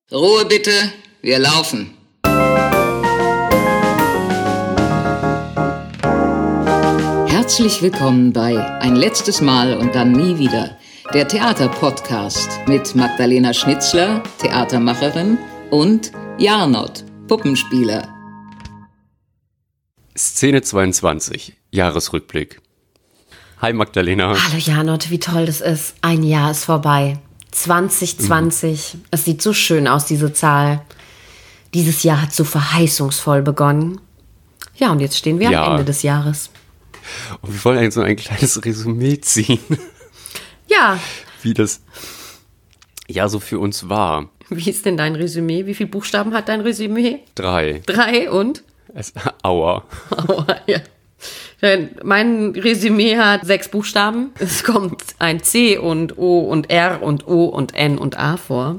Ruhe bitte, wir laufen. Herzlich willkommen bei Ein letztes Mal und dann nie wieder, der Theaterpodcast mit Magdalena Schnitzler, Theatermacherin, und Jarnot, Puppenspieler. Szene 22, Jahresrückblick. Hi Magdalena. Hallo Jarnot, wie toll das ist. Ein Jahr ist vorbei. 2020. Es sieht so schön aus, diese Zahl. Dieses Jahr hat so verheißungsvoll begonnen. Ja, und jetzt stehen wir am Ende des Jahres. Und wir wollen eigentlich so ein kleines Resümee ziehen. Ja. Wie das Jahr so für uns war. Wie ist denn dein Resümee? Wie viele Buchstaben hat dein Resümee? 3. 3 und? Aua. Aua, ja. Mein Resümee hat 6 Buchstaben. Es kommt ein C und O und R und O und N und A vor.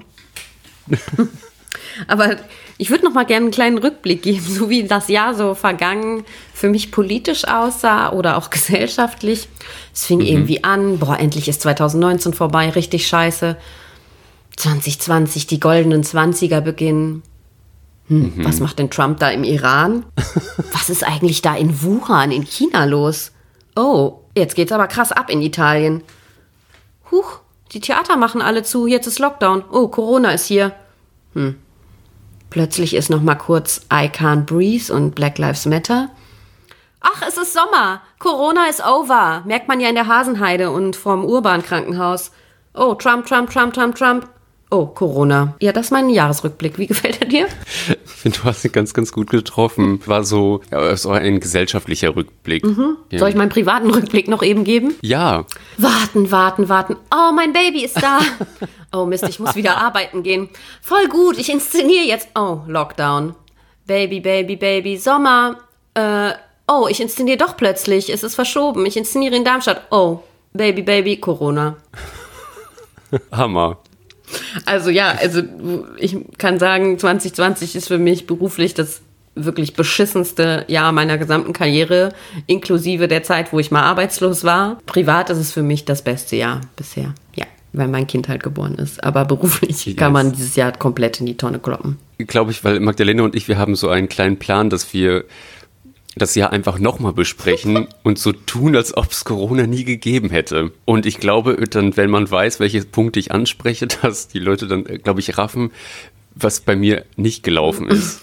Aber ich würde noch mal gerne einen kleinen Rückblick geben, so wie das Jahr so vergangen für mich politisch aussah oder auch gesellschaftlich. Es fing irgendwie an, endlich ist 2019 vorbei, richtig scheiße. 2020, die goldenen 20er beginnen. Was macht denn Trump da im Iran? Was ist eigentlich da in Wuhan, in China los? Oh, jetzt geht's aber krass ab in Italien. Huch, die Theater machen alle zu, jetzt ist Lockdown. Oh, Corona ist hier. Plötzlich ist noch mal kurz I Can't Breathe und Black Lives Matter. Ach, es ist Sommer. Corona ist over. Merkt man ja in der Hasenheide und vorm Urban-Krankenhaus. Oh, Trump. Oh, Corona. Ja, das ist mein Jahresrückblick. Wie gefällt er dir? Ich finde, du hast ihn ganz, ganz gut getroffen. War so ein gesellschaftlicher Rückblick. Ja. Soll ich meinen privaten Rückblick noch eben geben? Ja. Warten. Oh, mein Baby ist da. Oh Mist, ich muss wieder arbeiten gehen. Voll gut, ich inszeniere jetzt. Oh, Lockdown. Baby, Sommer. Oh, ich inszeniere doch plötzlich. Es ist verschoben. Ich inszeniere in Darmstadt. Oh, Baby, Corona. Hammer. Also ich kann sagen, 2020 ist für mich beruflich das wirklich beschissenste Jahr meiner gesamten Karriere, inklusive der Zeit, wo ich mal arbeitslos war. Privat ist es für mich das beste Jahr bisher, ja, weil mein Kind halt geboren ist. Aber beruflich kann man dieses Jahr komplett in die Tonne kloppen. Glaube ich, weil Magdalena und ich, wir haben so einen kleinen Plan, dass wir das Jahr einfach nochmal besprechen und so tun, als ob es Corona nie gegeben hätte. Und ich glaube, dann, wenn man weiß, welche Punkte ich anspreche, dass die Leute dann, glaube ich, raffen, was bei mir nicht gelaufen ist.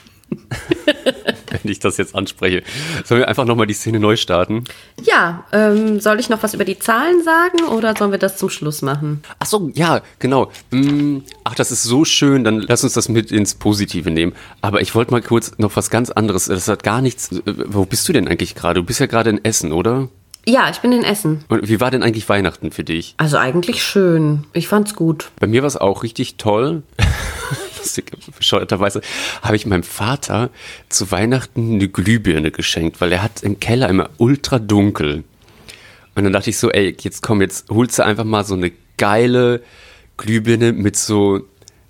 Wenn ich das jetzt anspreche. Sollen wir einfach nochmal die Szene neu starten? Ja, soll ich noch was über die Zahlen sagen oder sollen wir das zum Schluss machen? Ach so, ja, genau. Ach, das ist so schön, dann lass uns das mit ins Positive nehmen. Aber ich wollte mal kurz noch was ganz anderes. Das hat gar nichts. Wo bist du denn eigentlich gerade? Du bist ja gerade in Essen, oder? Ja, ich bin in Essen. Und wie war denn eigentlich Weihnachten für dich? Also eigentlich schön. Ich fand's gut. Bei mir war es auch richtig toll. Bescheuerterweise habe ich meinem Vater zu Weihnachten eine Glühbirne geschenkt, weil er hat im Keller immer ultra dunkel. Und dann dachte ich so, ey, jetzt holst du einfach mal so eine geile Glühbirne mit so,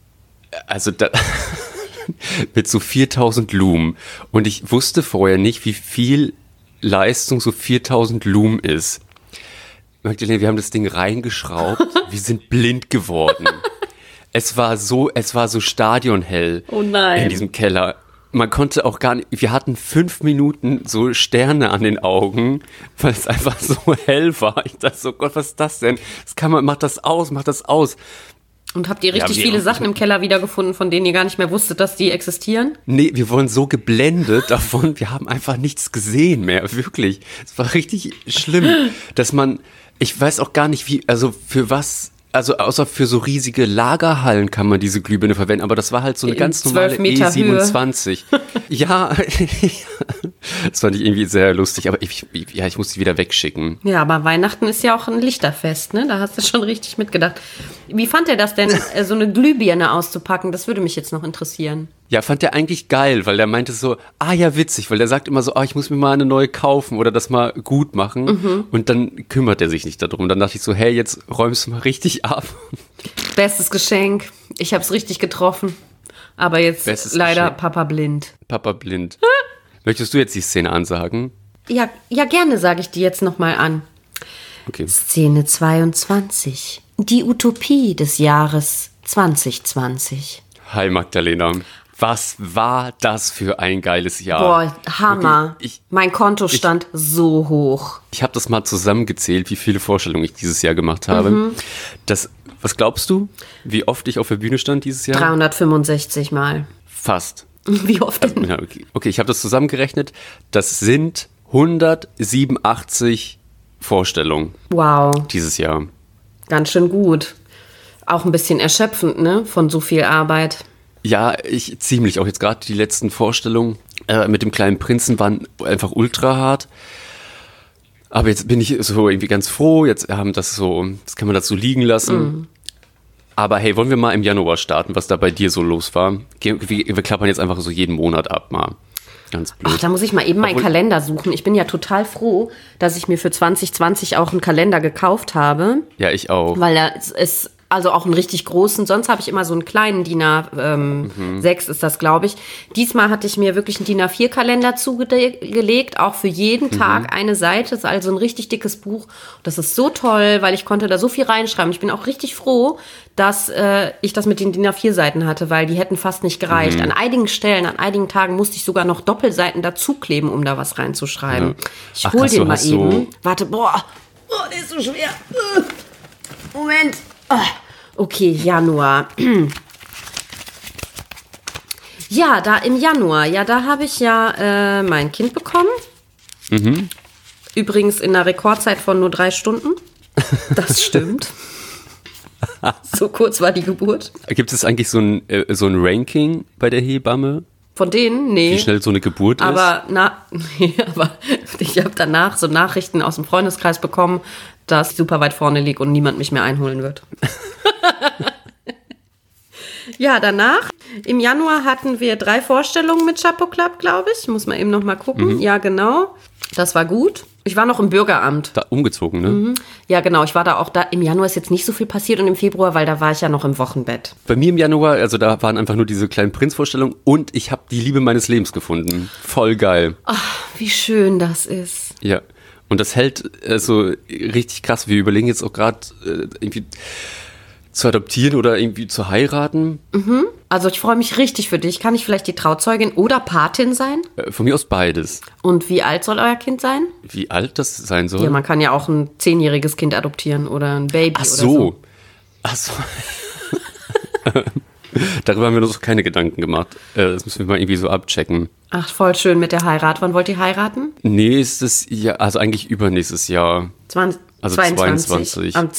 mit so 4000 Lumen. Und ich wusste vorher nicht, wie viel Leistung so 4000 Lumen ist. Magdalena, wir haben das Ding reingeschraubt, wir sind blind geworden. Es war so stadionhell in diesem Keller. Man konnte auch gar nicht, wir hatten 5 Minuten so Sterne an den Augen, weil es einfach so hell war. Ich dachte so, Gott, was ist das denn? Mach das aus. Und habt ihr richtig viele Sachen im Keller wiedergefunden, von denen ihr gar nicht mehr wusstet, dass die existieren? Nee, wir wurden so geblendet davon, wir haben einfach nichts gesehen mehr, wirklich. Es war richtig schlimm, ich weiß auch gar nicht, für was. Also außer für so riesige Lagerhallen kann man diese Glühbirne verwenden, aber das war halt so eine ganz normale E27. Ja, das fand ich irgendwie sehr lustig, aber ich muss die wieder wegschicken. Ja, aber Weihnachten ist ja auch ein Lichterfest, ne? Da hast du schon richtig mitgedacht. Wie fand er das denn, so eine Glühbirne auszupacken? Das würde mich jetzt noch interessieren. Ja, fand der eigentlich geil, weil der meinte so, ja, witzig, weil der sagt immer so, ich muss mir mal eine neue kaufen oder das mal gut machen und dann kümmert er sich nicht darum. Dann dachte ich so, hey, jetzt räumst du mal richtig ab. Bestes Geschenk, ich hab's richtig getroffen, aber jetzt Bestes leider Geschenk. Papa blind. Papa blind. Möchtest du jetzt die Szene ansagen? Ja, gerne sage ich die jetzt nochmal an. Okay. Szene 22, die Utopie des Jahres 2020. Hi Magdalena. Was war das für ein geiles Jahr? Boah, Hammer. Wirklich, mein Konto stand so hoch. Ich habe das mal zusammengezählt, wie viele Vorstellungen ich dieses Jahr gemacht habe. Was glaubst du, wie oft ich auf der Bühne stand dieses Jahr? 365 Mal. Fast. Wie oft denn? Ja, okay, ich habe das zusammengerechnet. Das sind 187 Vorstellungen Wow, dieses Jahr. ganz schön gut. Auch ein bisschen erschöpfend, ne? Von so viel Arbeit. Ja, ziemlich. Auch jetzt gerade die letzten Vorstellungen mit dem kleinen Prinzen waren einfach ultra hart. Aber jetzt bin ich so irgendwie ganz froh. Jetzt haben das kann man das so liegen lassen. Aber hey, wollen wir mal im Januar starten, was da bei dir so los war? Wir klappern jetzt einfach so jeden Monat ab mal. Ganz blöd. Ach, da muss ich mal eben meinen Kalender suchen. Ich bin ja total froh, dass ich mir für 2020 auch einen Kalender gekauft habe. Ja, ich auch. Weil da ist also auch einen richtig großen. Sonst habe ich immer so einen kleinen DIN A6 ist das, glaube ich. Diesmal hatte ich mir wirklich einen DIN A4-Kalender zugelegt, auch für jeden Tag eine Seite. Das ist also ein richtig dickes Buch. Das ist so toll, weil ich konnte da so viel reinschreiben. Ich bin auch richtig froh, dass ich das mit den DIN A4-Seiten hatte, weil die hätten fast nicht gereicht. An einigen Stellen, an einigen Tagen musste ich sogar noch Doppelseiten dazukleben, um da was reinzuschreiben. Ja. Ich hol den mal eben. So Warte, der ist so schwer. Moment. Okay, Januar. Ja, da im Januar, da habe ich ja mein Kind bekommen. Übrigens in einer Rekordzeit von nur 3 Stunden. Das stimmt. So kurz war die Geburt. Gibt es eigentlich so ein Ranking bei der Hebamme? Von denen? Nee. Wie schnell so eine Geburt ist? Aber ich habe danach so Nachrichten aus dem Freundeskreis bekommen, dass ich super weit vorne liege und niemand mich mehr einholen wird. Ja, danach, im Januar hatten wir 3 Vorstellungen mit Chapeau Club, glaube ich. Muss man eben noch mal gucken. Ja, genau. Das war gut. Ich war noch im Bürgeramt. Da umgezogen, ne? Ja, genau. Ich war da auch da. Im Januar ist jetzt nicht so viel passiert und im Februar, weil da war ich ja noch im Wochenbett. Bei mir im Januar, also da waren einfach nur diese kleinen Prinz-Vorstellungen und ich habe die Liebe meines Lebens gefunden. Voll geil. Ach, wie schön das ist. Ja. Und das hält so richtig krass. Wir überlegen jetzt auch gerade irgendwie zu adoptieren oder irgendwie zu heiraten. Also ich freue mich richtig für dich. Kann ich vielleicht die Trauzeugin oder Patin sein? Von mir aus beides. Und wie alt soll euer Kind sein? Wie alt das sein soll? Ja, man kann ja auch ein 10-jähriges Kind adoptieren oder ein Baby Ach oder so. so. Ach so. Darüber haben wir uns keine Gedanken gemacht. Das müssen wir mal irgendwie so abchecken. Ach, voll schön mit der Heirat. Wann wollt ihr heiraten? Nächstes Jahr, also eigentlich übernächstes Jahr. 22. Am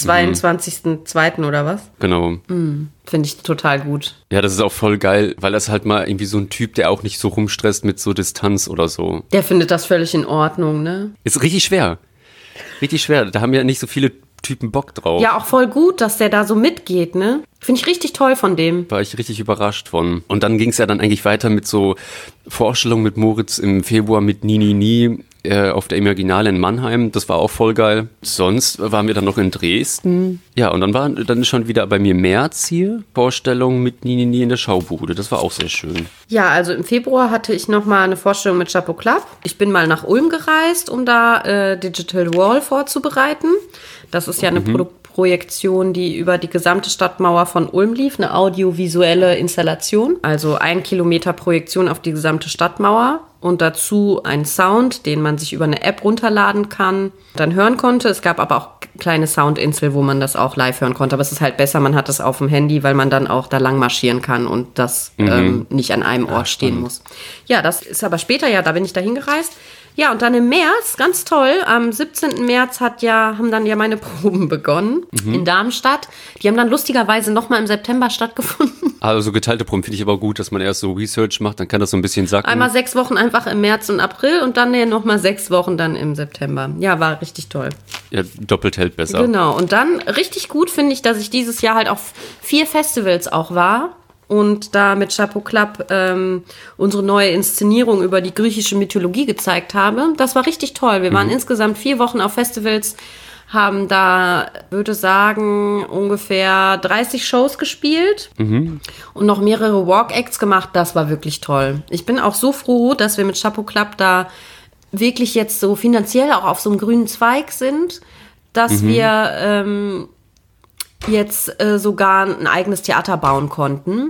22.02. oder was? Genau. Finde ich total gut. Ja, das ist auch voll geil, weil das halt mal irgendwie so ein Typ, der auch nicht so rumstresst mit so Distanz oder so. Der findet das völlig in Ordnung, ne? Ist richtig schwer. Richtig schwer. Da haben ja nicht so viele Typen Bock drauf. Ja, auch voll gut, dass der da so mitgeht, ne? Finde ich richtig toll von dem. War ich richtig überrascht von. Und dann ging es ja dann eigentlich weiter mit so Vorstellungen mit Moritz im Februar mit Ni auf der Imaginale in Mannheim. Das war auch voll geil. Sonst waren wir dann noch in Dresden. Ja, und dann schon wieder bei mir März hier. Vorstellung mit Ni in der Schaubude. Das war auch sehr schön. Ja, also im Februar hatte ich nochmal eine Vorstellung mit Chapeau Club. Ich bin mal nach Ulm gereist, um da Digital Wall vorzubereiten. Das ist ja eine Projektion, die über die gesamte Stadtmauer von Ulm lief, eine audiovisuelle Installation. Also 1 Kilometer Projektion auf die gesamte Stadtmauer und dazu ein Sound, den man sich über eine App runterladen kann, dann hören konnte. Es gab aber auch kleine Soundinsel, wo man das auch live hören konnte. Aber es ist halt besser, man hat es auf dem Handy, weil man dann auch da lang marschieren kann und das nicht an einem Ort stehen muss. Ja, das ist aber später, da bin ich da hingereist. Ja, und dann im März, ganz toll, am 17. März haben dann meine Proben begonnen in Darmstadt. Die haben dann lustigerweise nochmal im September stattgefunden. Also geteilte Proben finde ich aber gut, dass man erst so Research macht, dann kann das so ein bisschen sacken. Einmal 6 Wochen einfach im März und April und dann nochmal 6 Wochen dann im September. Ja, war richtig toll. Ja, doppelt hält besser. Genau, und dann richtig gut finde ich, dass ich dieses Jahr halt auf 4 Festivals auch war. Und da mit Chapeau Club unsere neue Inszenierung über die griechische Mythologie gezeigt habe. Das war richtig toll. Wir waren insgesamt 4 Wochen auf Festivals, haben da, würde sagen, ungefähr 30 Shows gespielt und noch mehrere Walk-Acts gemacht. Das war wirklich toll. Ich bin auch so froh, dass wir mit Chapeau Club da wirklich jetzt so finanziell auch auf so einem grünen Zweig sind, dass wir jetzt sogar ein eigenes Theater bauen konnten.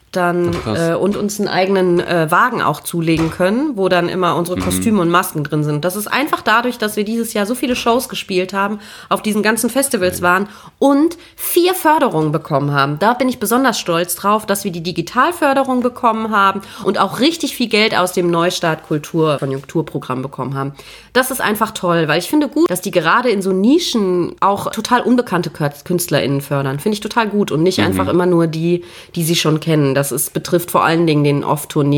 dann und uns einen eigenen Wagen auch zulegen können, wo dann immer unsere Kostüme und Masken drin sind. Das ist einfach dadurch, dass wir dieses Jahr so viele Shows gespielt haben, auf diesen ganzen Festivals waren und 4 Förderungen bekommen haben. Da bin ich besonders stolz drauf, dass wir die Digitalförderung bekommen haben und auch richtig viel Geld aus dem Neustart Kultur-Konjunkturprogramm bekommen haben. Das ist einfach toll, weil ich finde gut, dass die gerade in so Nischen auch total unbekannte KünstlerInnen fördern. Finde ich total gut und nicht einfach immer nur die sie schon kennen. Das betrifft vor allen Dingen den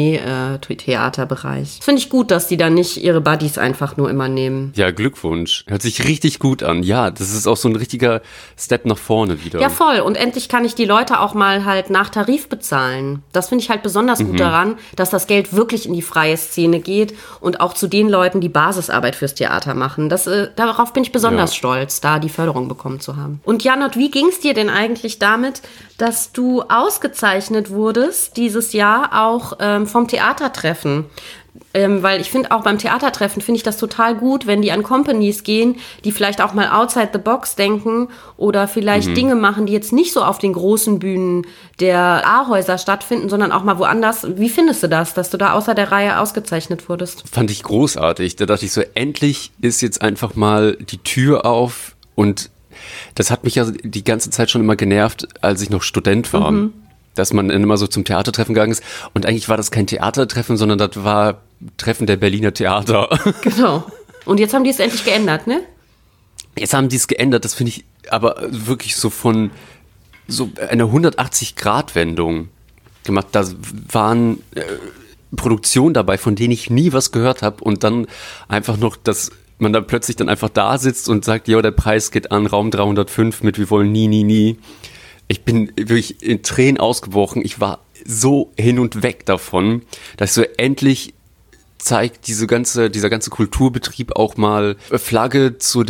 Off-Tournee-Theaterbereich. Finde ich gut, dass die da nicht ihre Buddies einfach nur immer nehmen. Ja, Glückwunsch. Hört sich richtig gut an. Ja, das ist auch so ein richtiger Step nach vorne wieder. Ja, voll. Und endlich kann ich die Leute auch mal halt nach Tarif bezahlen. Das finde ich halt besonders gut daran, dass das Geld wirklich in die freie Szene geht und auch zu den Leuten, die Basisarbeit fürs Theater machen. Darauf bin ich besonders stolz, da die Förderung bekommen zu haben. Und Janot, wie ging es dir denn eigentlich damit, dass du ausgezeichnet wurdest dieses Jahr auch vom Theatertreffen? Weil ich finde auch beim Theatertreffen finde ich das total gut, wenn die an Companies gehen, die vielleicht auch mal outside the box denken oder vielleicht Dinge machen, die jetzt nicht so auf den großen Bühnen der A-Häuser stattfinden, sondern auch mal woanders. Wie findest du das, dass du da außer der Reihe ausgezeichnet wurdest? Fand ich großartig. Da dachte ich so, endlich ist jetzt einfach mal die Tür auf, und das hat mich ja die ganze Zeit schon immer genervt, als ich noch Student war. Dass man immer so zum Theatertreffen gegangen ist. Und eigentlich war das kein Theatertreffen, sondern das war Treffen der Berliner Theater. Genau. Und jetzt haben die es endlich geändert, ne? Jetzt haben die es geändert. Das finde ich aber wirklich so von so einer 180-Grad-Wendung gemacht. Da waren Produktionen dabei, von denen ich nie was gehört habe. Und dann einfach noch, dass man da plötzlich dann einfach da sitzt und sagt, ja, der Preis geht an Raum 305 mit Wir wollen nie, nie, nie. Ich bin wirklich in Tränen ausgebrochen. Ich war so hin und weg davon, dass so endlich zeigt dieser ganze Kulturbetrieb auch mal Flagge zu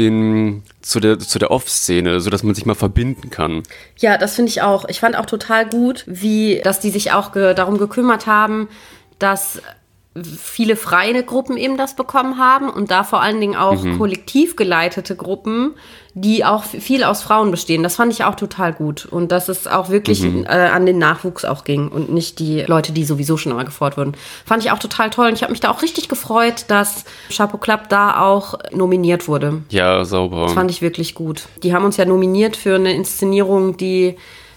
der Off-Szene, sodass man sich mal verbinden kann. Ja, das finde ich auch. Ich fand auch total gut, dass die sich auch darum gekümmert haben, dass viele freie Gruppen eben das bekommen haben und da vor allen Dingen auch kollektiv geleitete Gruppen, die auch viel aus Frauen bestehen. Das fand ich auch total gut. Und dass es auch wirklich an den Nachwuchs auch ging und nicht die Leute, die sowieso schon immer gefordert wurden. Fand ich auch total toll. Und ich habe mich da auch richtig gefreut, dass Chapeau Club da auch nominiert wurde. Ja, sauber. Das fand ich wirklich gut. Die haben uns ja nominiert für eine Inszenierung, die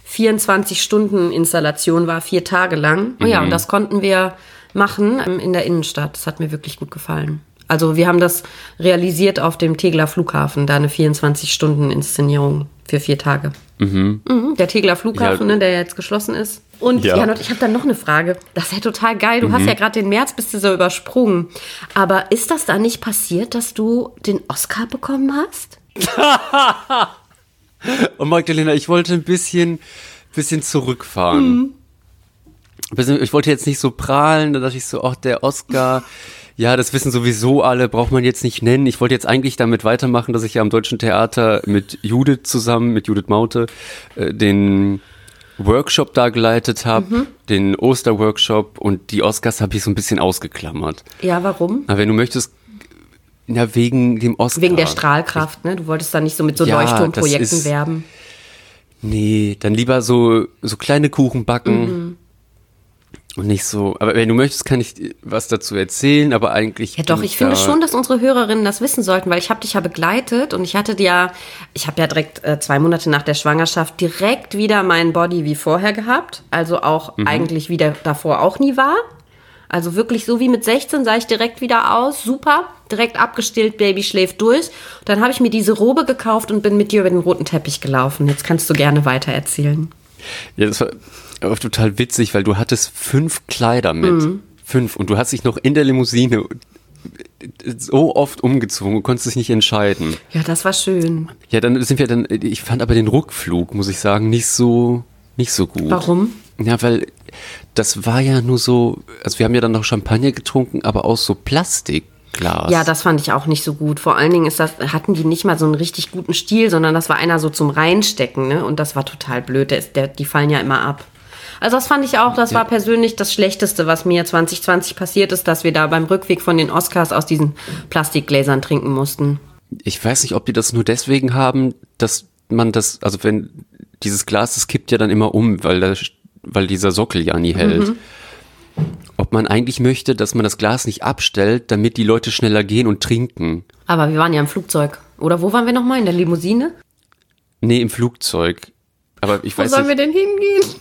24-Stunden-Installation war, 4 Tage lang. Oh ja, und das konnten wir machen in der Innenstadt. Das hat mir wirklich gut gefallen. Also wir haben das realisiert auf dem Tegeler Flughafen, da eine 24-Stunden-Inszenierung für 4 Tage. Der Tegeler Flughafen, der jetzt geschlossen ist. Und Janot, ich habe da noch eine Frage. Das ist ja total geil. Du hast ja gerade den März, bist du so übersprungen. Aber ist das da nicht passiert, dass du den Oscar bekommen hast? Und Magdalena, ich wollte ein bisschen zurückfahren. Ich wollte jetzt nicht so prahlen, da dachte ich so, ach, der Oscar, ja, das wissen sowieso alle, braucht man jetzt nicht nennen. Ich wollte jetzt eigentlich damit weitermachen, dass ich ja am Deutschen Theater mit Judith Maute, den Workshop da geleitet habe, den Osterworkshop, und die Oscars habe ich so ein bisschen ausgeklammert. Ja, warum? Aber wenn du möchtest, wegen dem Oscar. Wegen der Strahlkraft, ne? Du wolltest da nicht so mit so Leuchtturmprojekten werben. Nee, dann lieber so kleine Kuchen backen. Und nicht so, aber wenn du möchtest, kann ich was dazu erzählen, aber eigentlich... Ja doch, ich finde schon, dass unsere Hörerinnen das wissen sollten, weil ich habe dich ja begleitet und ich habe ja direkt 2 Monate nach der Schwangerschaft direkt wieder meinen Body wie vorher gehabt, also auch eigentlich wie der davor auch nie war. Also wirklich so wie mit 16 sah ich direkt wieder aus, super, direkt abgestillt, Baby schläft durch. Dann habe ich mir diese Robe gekauft und bin mit dir über den roten Teppich gelaufen. Jetzt kannst du gerne weiter erzählen. Ja, das war aber total witzig, weil du hattest 5 Kleider mit. 5. Und du hast dich noch in der Limousine so oft umgezogen und konntest dich nicht entscheiden. Ja, das war schön. Ja, ich fand aber den Rückflug, muss ich sagen, nicht so gut. Warum? Ja, weil das war ja nur so, also wir haben ja dann noch Champagner getrunken, aber aus so Plastikglas. Ja, das fand ich auch nicht so gut. Vor allen Dingen hatten die nicht mal so einen richtig guten Stil, sondern das war einer so zum Reinstecken, ne? Und das war total blöd. Die fallen ja immer ab. Also das fand ich auch, das war persönlich das Schlechteste, was mir 2020 passiert ist, dass wir da beim Rückweg von den Oscars aus diesen Plastikgläsern trinken mussten. Ich weiß nicht, ob die das nur deswegen haben, dass man das, also wenn dieses Glas, das kippt ja dann immer um, weil da weil dieser Sockel ja nie hält. Ob man eigentlich möchte, dass man das Glas nicht abstellt, damit die Leute schneller gehen und trinken. Aber wir waren ja im Flugzeug. Oder wo waren wir nochmal? In der Limousine? Nee, im Flugzeug. Aber ich weiß Wo sollen wir nicht. denn hingehen?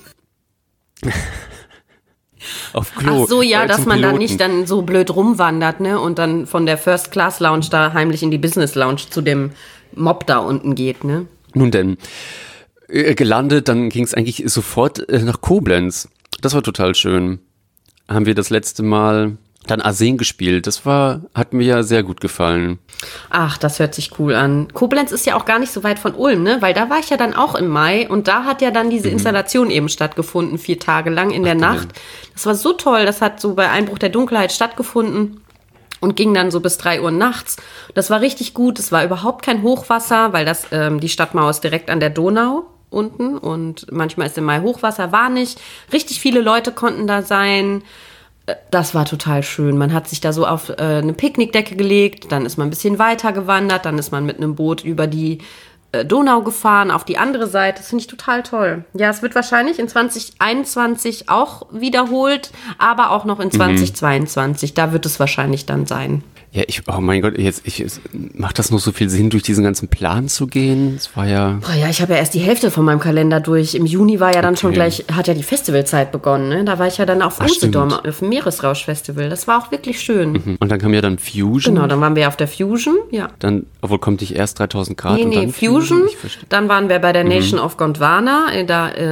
Auf Klo. Ach so, ja, dass zum man da Piloten. nicht dann so blöd rumwandert, ne? Und dann von der First Class Lounge da heimlich in die Business Lounge zu dem Mob da unten geht, ne? Nun denn, gelandet, dann ging es eigentlich sofort nach Koblenz. Das war total schön. Haben wir das letzte Mal dann Arsen gespielt. Hat mir ja sehr gut gefallen. Ach, das hört sich cool an. Koblenz ist ja auch gar nicht so weit von Ulm, ne? Weil da war ich ja dann auch im Mai und da hat ja dann diese Installation eben stattgefunden, 4 Tage lang in der Nacht. Das war so toll, das hat so bei Einbruch der Dunkelheit stattgefunden und ging dann so bis 3 Uhr nachts. Das war richtig gut, es war überhaupt kein Hochwasser, weil die Stadtmauer ist direkt an der Donau unten und manchmal ist im Mai Hochwasser, war nicht. Richtig viele Leute konnten da sein. Das war total schön. Man hat sich da so auf eine Picknickdecke gelegt, dann ist man ein bisschen weiter gewandert, dann ist man mit einem Boot über die Donau gefahren, auf die andere Seite. Das finde ich total toll. Ja, es wird wahrscheinlich in 2021 auch wiederholt, aber auch noch in 2022. Da wird es wahrscheinlich dann sein. Ja, oh mein Gott, macht das noch so viel Sinn, durch diesen ganzen Plan zu gehen? Es war ja... Boah, ja, ich habe ja erst die Hälfte von meinem Kalender durch. Im Juni war ja dann schon gleich, hat ja die Festivalzeit begonnen. Ne? Da war ich ja dann auf Usedom, auf dem Meeresrausch-Festival. Das war auch wirklich schön. Und dann kam ja dann Fusion. Genau, dann waren wir auf der Fusion, ja. Dann, obwohl kommt nicht erst 3000 Grad und Nee, dann Fusion. Ich verstehe. Dann waren wir bei der Nation of Gondwana, in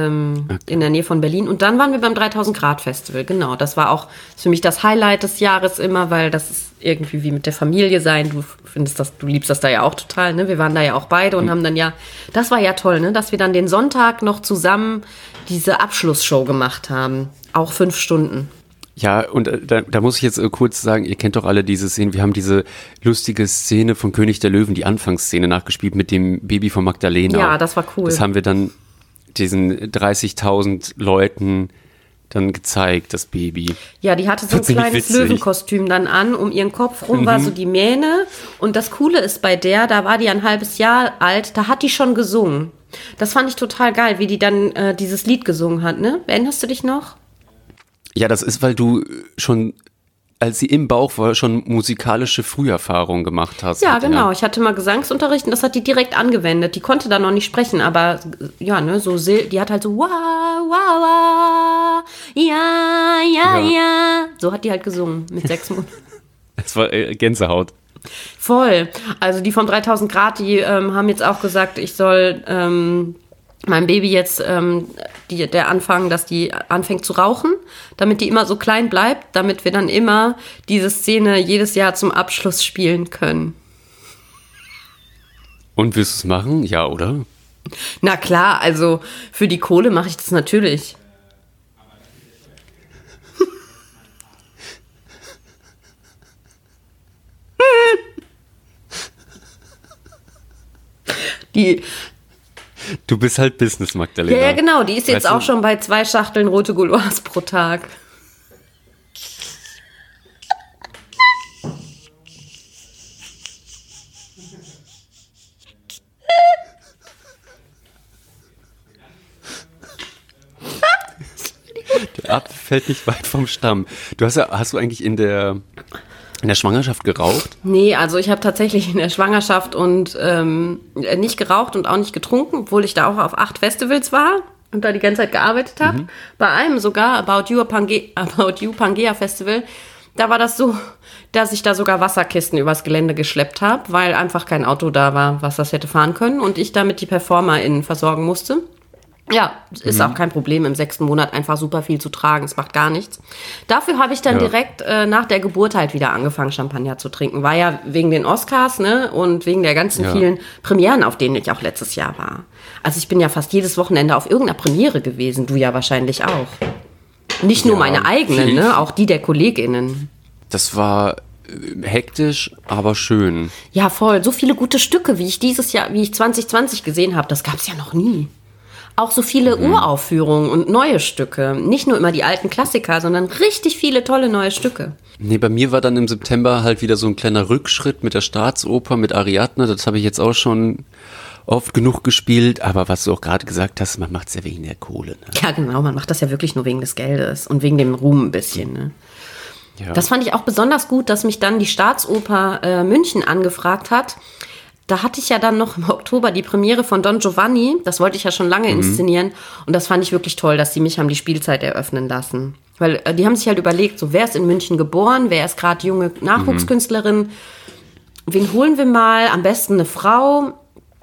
der Nähe von Berlin. Und dann waren wir beim 3000 Grad Festival. Genau, das war auch für mich das Highlight des Jahres immer, weil das ist irgendwie wie mit der Familie sein. Du liebst das da ja auch total, ne? Wir waren da ja auch beide und haben dann das war ja toll, ne? Dass wir dann den Sonntag noch zusammen diese Abschlussshow gemacht haben. Auch 5 Stunden. Ja, und da muss ich jetzt kurz sagen, ihr kennt doch alle diese Szene, wir haben diese lustige Szene von König der Löwen, die Anfangsszene nachgespielt mit dem Baby von Magdalena. Ja, das war cool. Das haben wir dann diesen 30.000 Leuten dann gezeigt, das Baby. Ja, die hatte so ein Ziemlich kleines witzig. Löwenkostüm dann an, um ihren Kopf rum war so die Mähne. Und das Coole ist bei der, da war die ein halbes Jahr alt, da hat die schon gesungen. Das fand ich total geil, wie die dann dieses Lied gesungen hat, ne? Erinnerst du dich noch? Ja, das ist, weil du schon, als sie im Bauch war, schon musikalische Früherfahrungen gemacht hast. Ja, genau. Ich hatte mal Gesangsunterricht und das hat die direkt angewendet. Die konnte da noch nicht sprechen, aber ja, ne, die hat halt so ja. So hat die halt gesungen mit 6 Monaten. Das war Gänsehaut. Voll. Also die vom 3000 Grad, die haben jetzt auch gesagt, ich soll meinem Baby jetzt der anfangen, dass die anfängt zu rauchen, damit die immer so klein bleibt, damit wir dann immer diese Szene jedes Jahr zum Abschluss spielen können. Und wirst du es machen? Ja, oder? Na klar, also für die Kohle mache ich das natürlich. Du bist halt Business, Magdalena. Ja, genau, die ist jetzt Weißt du? auch schon bei 2 Schachteln rote Gouloirs pro Tag. Der Apfel fällt nicht weit vom Stamm. Hast du eigentlich in der Schwangerschaft geraucht? Nee, also ich habe tatsächlich in der Schwangerschaft und nicht geraucht und auch nicht getrunken, obwohl ich da auch auf 8 Festivals war und da die ganze Zeit gearbeitet habe. Bei einem sogar, About You Pangea Festival, da war das so, dass ich da sogar Wasserkisten übers Gelände geschleppt habe, weil einfach kein Auto da war, was das hätte fahren können und ich damit die PerformerInnen versorgen musste. Ja, ist auch kein Problem, im 6. Monat einfach super viel zu tragen. Es macht gar nichts. Dafür habe ich dann direkt nach der Geburt halt wieder angefangen, Champagner zu trinken. War ja wegen den Oscars, ne? Und wegen der ganzen vielen Premieren, auf denen ich auch letztes Jahr war. Also ich bin ja fast jedes Wochenende auf irgendeiner Premiere gewesen. Du ja wahrscheinlich auch. Nicht nur meine eigenen, ne? Auch die der KollegInnen. Das war hektisch, aber schön. Ja, voll. So viele gute Stücke, wie ich 2020 gesehen habe, das gab es ja noch nie. Auch so viele Uraufführungen und neue Stücke. Nicht nur immer die alten Klassiker, sondern richtig viele tolle neue Stücke. Nee, bei mir war dann im September halt wieder so ein kleiner Rückschritt mit der Staatsoper, mit Ariadne. Das habe ich jetzt auch schon oft genug gespielt, aber was du auch gerade gesagt hast, man macht es ja wegen der Kohle. Ne? Ja, genau, man macht das ja wirklich nur wegen des Geldes und wegen dem Ruhm ein bisschen. Ne? Ja. Das fand ich auch besonders gut, dass mich dann die Staatsoper München angefragt hat. Da hatte ich ja dann noch im Oktober die Premiere von Don Giovanni. Das wollte ich ja schon lange inszenieren. Und das fand ich wirklich toll, dass die mich haben die Spielzeit eröffnen lassen. Weil die haben sich halt überlegt, so wer ist in München geboren, wer ist gerade junge Nachwuchskünstlerin. Wen holen wir mal? Am besten eine Frau.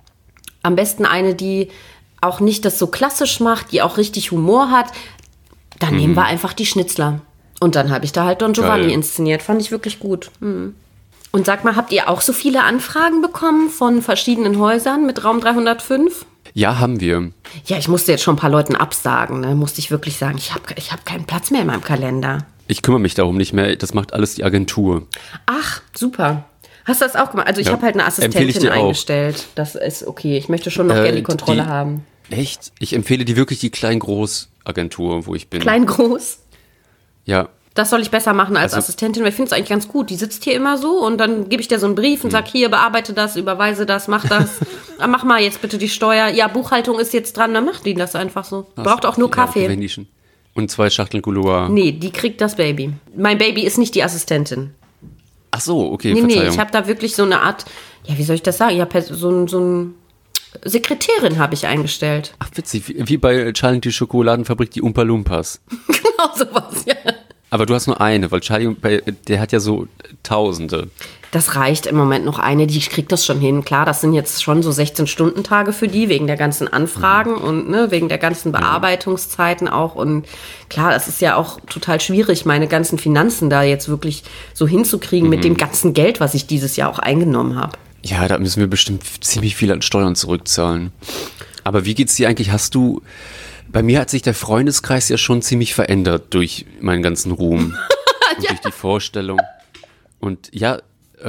Am besten eine, die auch nicht das so klassisch macht, die auch richtig Humor hat. Dann nehmen wir einfach die Schnitzler. Und dann habe ich da halt Don Giovanni inszeniert. Fand ich wirklich gut. Und sag mal, habt ihr auch so viele Anfragen bekommen von verschiedenen Häusern mit Raum 305? Ja, haben wir. Ja, ich musste jetzt schon ein paar Leuten absagen. Ne? Musste ich wirklich sagen, ich hab keinen Platz mehr in meinem Kalender. Ich kümmere mich darum nicht mehr. Das macht alles die Agentur. Ach, super. Hast du das auch gemacht? Also ich habe halt eine Empfehle ich Assistentin dir auch. eingestellt. Das ist okay. Ich möchte schon noch gerne die Kontrolle haben. Echt? Ich empfehle dir wirklich die Klein-Groß-Agentur, wo ich bin. Klein, groß? Ja. Das soll ich besser machen als Assistentin, weil ich finde es eigentlich ganz gut. Die sitzt hier immer so und dann gebe ich dir so einen Brief und sag, hier, bearbeite das, überweise das, mach das. Mach mal jetzt bitte die Steuer. Ja, Buchhaltung ist jetzt dran, dann macht die das einfach so. Braucht auch nur Kaffee. Ja, und 2 Schachteln Gouloir. Nee, die kriegt das Baby. Mein Baby ist nicht die Assistentin. Ach so, okay, Nee, Verzeihung. ich habe da wirklich so eine Art, ja, wie soll ich das sagen? Ja, so ein Sekretärin habe ich eingestellt. Ach, witzig, wie bei Charlie die Schokoladenfabrik, die Umpa Lumpas. Genau sowas, ja. Aber du hast nur eine, weil Charlie, der hat ja so Tausende. Das reicht im Moment noch eine, die kriegt das schon hin. Klar, das sind jetzt schon so 16-Stunden-Tage für die, wegen der ganzen Anfragen und ne, wegen der ganzen Bearbeitungszeiten auch. Und klar, das ist ja auch total schwierig, meine ganzen Finanzen da jetzt wirklich so hinzukriegen mit dem ganzen Geld, was ich dieses Jahr auch eingenommen habe. Ja, da müssen wir bestimmt ziemlich viel an Steuern zurückzahlen. Aber wie geht's dir eigentlich? Bei mir hat sich der Freundeskreis ja schon ziemlich verändert durch meinen ganzen Ruhm und durch die Vorstellung. Und ja,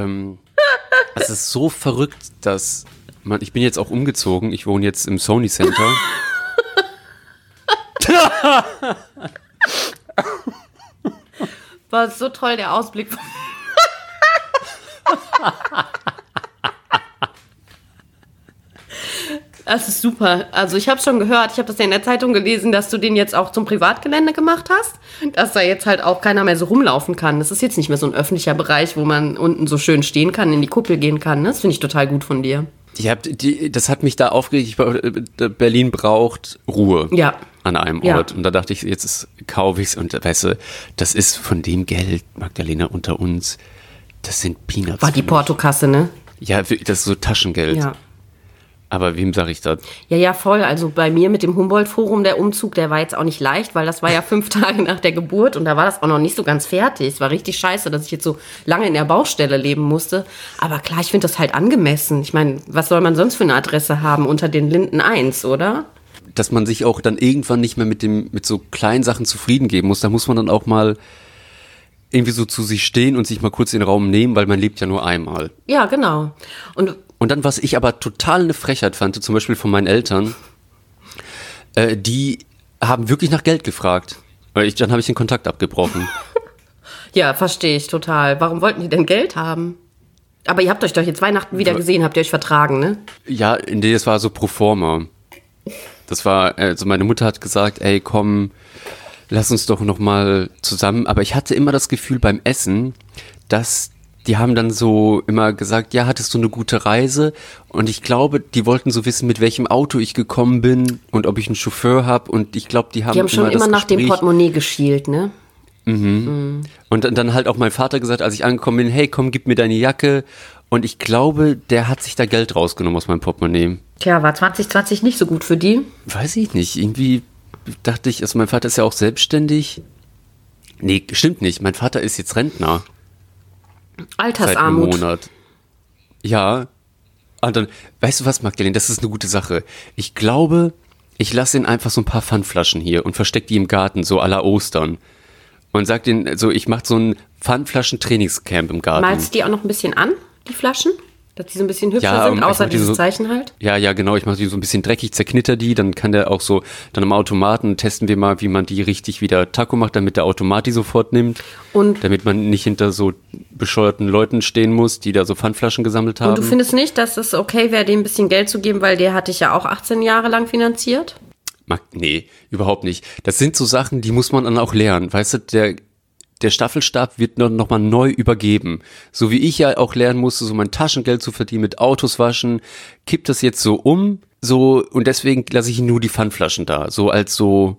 es ist so verrückt, dass ich bin jetzt auch umgezogen, ich wohne jetzt im Sony Center. War so toll, der Ausblick. Das ist super. Also ich habe schon gehört, ich habe das ja in der Zeitung gelesen, dass du den jetzt auch zum Privatgelände gemacht hast. Dass da jetzt halt auch keiner mehr so rumlaufen kann. Das ist jetzt nicht mehr so ein öffentlicher Bereich, wo man unten so schön stehen kann, in die Kuppel gehen kann. Das finde ich total gut von dir. Das hat mich da aufgeregt. Berlin braucht Ruhe an einem Ort. Und da dachte ich, jetzt kaufe ich es. Und weißt du, das ist von dem Geld, Magdalena, unter uns, das sind Peanuts. War die Portokasse, ne? Ja, das ist so Taschengeld. Ja. Aber wem sage ich das? Ja, voll. Also bei mir mit dem Humboldt-Forum, der Umzug, der war jetzt auch nicht leicht, weil das war ja 5 Tage nach der Geburt und da war das auch noch nicht so ganz fertig. Es war richtig scheiße, dass ich jetzt so lange in der Baustelle leben musste. Aber klar, ich finde das halt angemessen. Ich meine, was soll man sonst für eine Adresse haben unter den Linden 1, oder? Dass man sich auch dann irgendwann nicht mehr mit so kleinen Sachen zufrieden geben muss. Da muss man dann auch mal irgendwie so zu sich stehen und sich mal kurz den Raum nehmen, weil man lebt ja nur einmal. Ja, genau. Und dann, was ich aber total eine Frechheit fand, zum Beispiel von meinen Eltern, die haben wirklich nach Geld gefragt. Dann habe ich den Kontakt abgebrochen. Ja, verstehe ich total. Warum wollten die denn Geld haben? Aber ihr habt euch doch jetzt Weihnachten wieder gesehen, habt ihr euch vertragen, ne? Ja, das war so pro forma. Das war, also meine Mutter hat gesagt, ey, komm, lass uns doch noch mal zusammen. Aber ich hatte immer das Gefühl beim Essen, dass die haben dann so immer gesagt, ja, hattest du eine gute Reise? Und ich glaube, die wollten so wissen, mit welchem Auto ich gekommen bin und ob ich einen Chauffeur habe. Und ich glaube, die haben schon immer nach dem Portemonnaie geschielt, ne? Mhm. Und dann halt auch mein Vater gesagt, als ich angekommen bin, hey, komm, gib mir deine Jacke. Und ich glaube, der hat sich da Geld rausgenommen aus meinem Portemonnaie. Tja, war 2020 nicht so gut für die? Weiß ich nicht. Irgendwie dachte ich, also mein Vater ist ja auch selbstständig. Nee, stimmt nicht. Mein Vater ist jetzt Rentner. Altersarmut. Seit einem Monat. Ja. Und dann, weißt du was, Magdalena, das ist eine gute Sache. Ich glaube, ich lasse ihn einfach so ein paar Pfandflaschen hier und verstecke die im Garten, so à la Ostern. Und sag denen, so, ich mache so ein Pfandflaschen-Trainingscamp im Garten. Malst du die auch noch ein bisschen an, die Flaschen? Dass die so ein bisschen hübscher Ja, sind, außer dieses so, Zeichen halt. Ja, genau. Ich mache die so ein bisschen dreckig, zerknitter die. Dann kann der auch so, dann am Automaten testen wir mal, wie man die richtig wieder Taco macht, damit der Automat die sofort nimmt. Und damit man nicht hinter so bescheuerten Leuten stehen muss, die da so Pfandflaschen gesammelt haben. Und du findest nicht, dass es okay wäre, dem ein bisschen Geld zu geben, weil der hat dich ja auch 18 Jahre lang finanziert? Nee, überhaupt nicht. Das sind so Sachen, die muss man dann auch lernen. Weißt du, der Staffelstab wird noch mal neu übergeben. So wie ich ja auch lernen musste, so mein Taschengeld zu verdienen mit Autos waschen, kippt das jetzt so um, so, und deswegen lasse ich nur die Pfandflaschen da, so als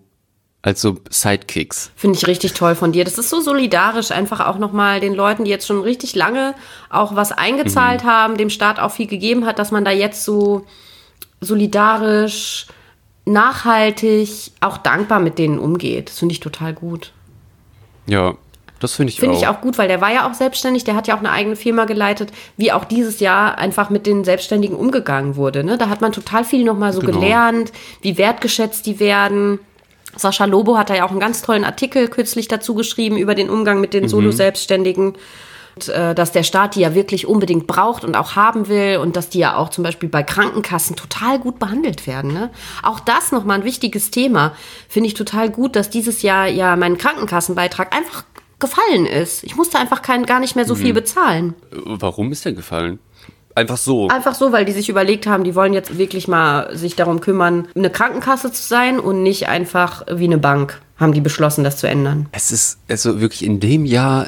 Sidekicks. Finde ich richtig toll von dir. Das ist so solidarisch, einfach auch nochmal den Leuten, die jetzt schon richtig lange auch was eingezahlt haben, dem Staat auch viel gegeben hat, dass man da jetzt so solidarisch, nachhaltig, auch dankbar mit denen umgeht. Das finde ich total gut. Ja. Das finde ich auch gut, weil der war ja auch selbstständig, der hat ja auch eine eigene Firma geleitet, wie auch dieses Jahr einfach mit den Selbstständigen umgegangen wurde. Ne? Da hat man total viel nochmal so gelernt, wie wertgeschätzt die werden. Sascha Lobo hat da ja auch einen ganz tollen Artikel kürzlich dazu geschrieben über den Umgang mit den Solo-Selbstständigen. Und, dass der Staat die ja wirklich unbedingt braucht und auch haben will und dass die ja auch zum Beispiel bei Krankenkassen total gut behandelt werden. Ne? Auch das nochmal ein wichtiges Thema. Finde ich total gut, dass dieses Jahr ja mein Krankenkassenbeitrag einfach gefallen ist. Ich musste einfach gar nicht mehr so viel bezahlen. Warum ist der gefallen? Einfach so? Einfach so, weil die sich überlegt haben, die wollen jetzt wirklich mal sich darum kümmern, eine Krankenkasse zu sein und nicht einfach wie eine Bank. Haben die beschlossen, das zu ändern. Es ist, also wirklich in dem Jahr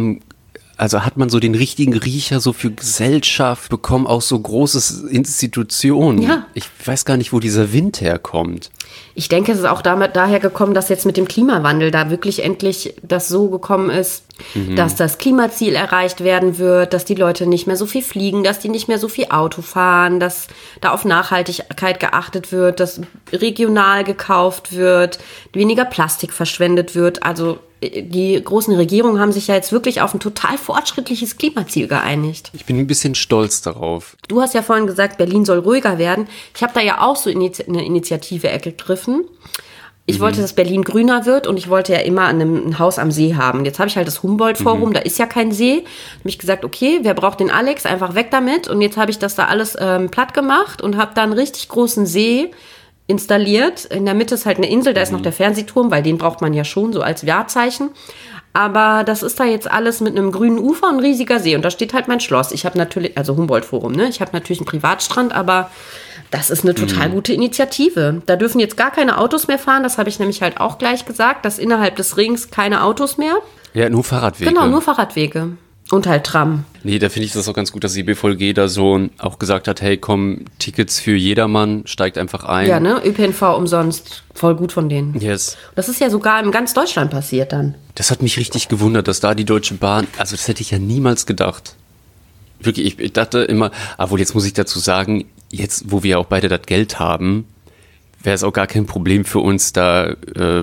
hat man so den richtigen Riecher so für Gesellschaft bekommen, auch so große Institutionen. Ja. Ich weiß gar nicht, wo dieser Wind herkommt. Ich denke, es ist auch daher gekommen, dass jetzt mit dem Klimawandel da wirklich endlich das so gekommen ist, dass das Klimaziel erreicht werden wird, dass die Leute nicht mehr so viel fliegen, dass die nicht mehr so viel Auto fahren, dass da auf Nachhaltigkeit geachtet wird, dass regional gekauft wird, weniger Plastik verschwendet wird. Also die großen Regierungen haben sich ja jetzt wirklich auf ein total fortschrittliches Klimaziel geeinigt. Ich bin ein bisschen stolz darauf. Du hast ja vorhin gesagt, Berlin soll ruhiger werden. Ich habe da ja auch so eine Initiative ergriffen. Ich wollte, dass Berlin grüner wird und ich wollte ja immer ein Haus am See haben. Jetzt habe ich halt das Humboldt-Forum, da ist ja kein See. Habe ich gesagt, okay, wer braucht den Alex? Einfach weg damit. Und jetzt habe ich das da alles platt gemacht und habe da einen richtig großen See installiert. In der Mitte ist halt eine Insel, da ist noch der Fernsehturm, weil den braucht man ja schon so als Wahrzeichen. Aber das ist da jetzt alles mit einem grünen Ufer und ein riesiger See. Und da steht halt mein Schloss. Ich habe natürlich, also Humboldt-Forum, ne? Ich habe natürlich einen Privatstrand, aber das ist eine total gute Initiative. Da dürfen jetzt gar keine Autos mehr fahren. Das habe ich nämlich halt auch gleich gesagt, dass innerhalb des Rings keine Autos mehr. Ja, nur Fahrradwege. Genau, nur Fahrradwege. Und halt Tram. Nee, da finde ich das auch ganz gut, dass die BVG da so auch gesagt hat, hey, komm, Tickets für jedermann, steigt einfach ein. Ja, ne, ÖPNV umsonst, voll gut von denen. Yes. Das ist ja sogar in ganz Deutschland passiert dann. Das hat mich richtig gewundert, dass da die Deutsche Bahn, also das hätte ich ja niemals gedacht. Wirklich, ich dachte immer, obwohl jetzt muss ich dazu sagen, jetzt, wo wir ja auch beide das Geld haben, wäre es auch gar kein Problem für uns, da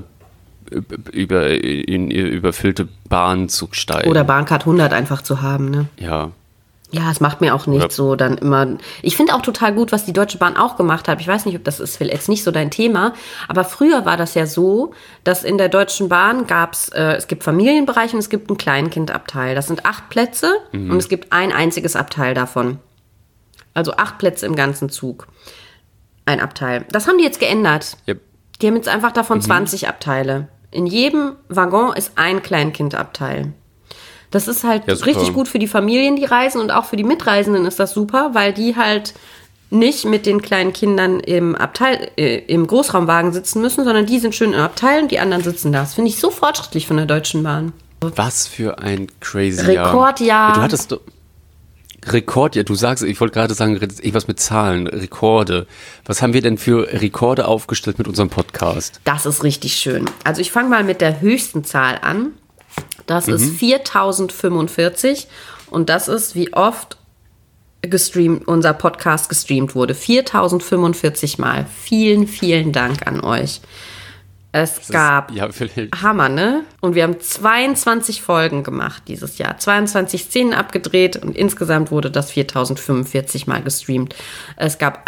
in überfüllte Bahn zu steigen. Oder Bahncard 100 einfach zu haben, ne? Ja. Ja, es macht mir auch nicht so dann immer. Ich finde auch total gut, was die Deutsche Bahn auch gemacht hat. Ich weiß nicht, ob das ist jetzt nicht so dein Thema, aber früher war das ja so, dass in der Deutschen Bahn es gibt Familienbereich und es gibt einen Kleinkindabteil. Das sind 8 Plätze und es gibt ein einziges Abteil davon. Also 8 Plätze im ganzen Zug. Ein Abteil. Das haben die jetzt geändert. Yep. Die haben jetzt einfach davon 20 Abteile. In jedem Waggon ist ein Kleinkindabteil. Das ist halt richtig gut für die Familien, die reisen, und auch für die Mitreisenden ist das super, weil die halt nicht mit den kleinen Kindern im Großraumwagen sitzen müssen, sondern die sind schön im Abteil und die anderen sitzen da. Das finde ich so fortschrittlich von der Deutschen Bahn. Was für ein crazy Rekordjahr. Du hattest Rekordjahr, du sagst, ich wollte gerade sagen, irgendwas mit Zahlen, Rekorde. Was haben wir denn für Rekorde aufgestellt mit unserem Podcast? Das ist richtig schön. Also ich fange mal mit der höchsten Zahl an. Das ist 4045 und das ist, wie oft unser Podcast gestreamt wurde. 4045 Mal. Vielen, vielen Dank an euch. Es gab vielleicht. Hammer, ne? Und wir haben 22 Folgen gemacht dieses Jahr. 22 Szenen abgedreht und insgesamt wurde das 4045 Mal gestreamt. Es gab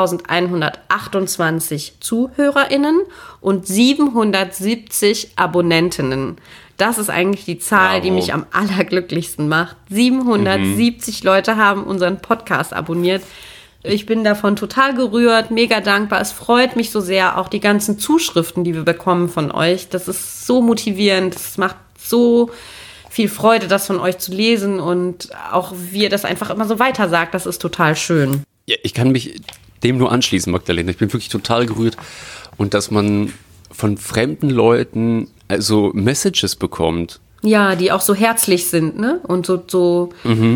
1128 ZuhörerInnen und 770 Abonnentinnen. Das ist eigentlich die Zahl, die mich am allerglücklichsten macht. 770 Leute haben unseren Podcast abonniert. Ich bin davon total gerührt, mega dankbar. Es freut mich so sehr, auch die ganzen Zuschriften, die wir bekommen von euch. Das ist so motivierend, es macht so viel Freude, das von euch zu lesen und auch wie ihr das einfach immer so weiter sagt, das ist total schön. Ja, ich kann mich dem nur anschließen, Magdalena. Ich bin wirklich total gerührt. Und dass man von fremden Leuten also Messages bekommt. Ja, die auch so herzlich sind, ne? Und so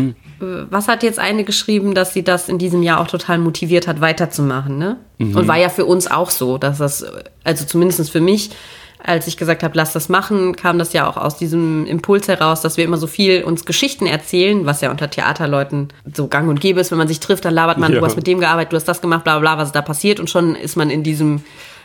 was hat jetzt eine geschrieben, dass sie das in diesem Jahr auch total motiviert hat, weiterzumachen, ne? Und war ja für uns auch so, dass das, also zumindest für mich, als ich gesagt habe, lass das machen, kam das ja auch aus diesem Impuls heraus, dass wir immer so viel uns Geschichten erzählen, was ja unter Theaterleuten so gang und gäbe ist. Wenn man sich trifft, dann labert man, du hast mit dem gearbeitet, du hast das gemacht, bla bla bla, was ist da passiert. Und schon ist man in diesem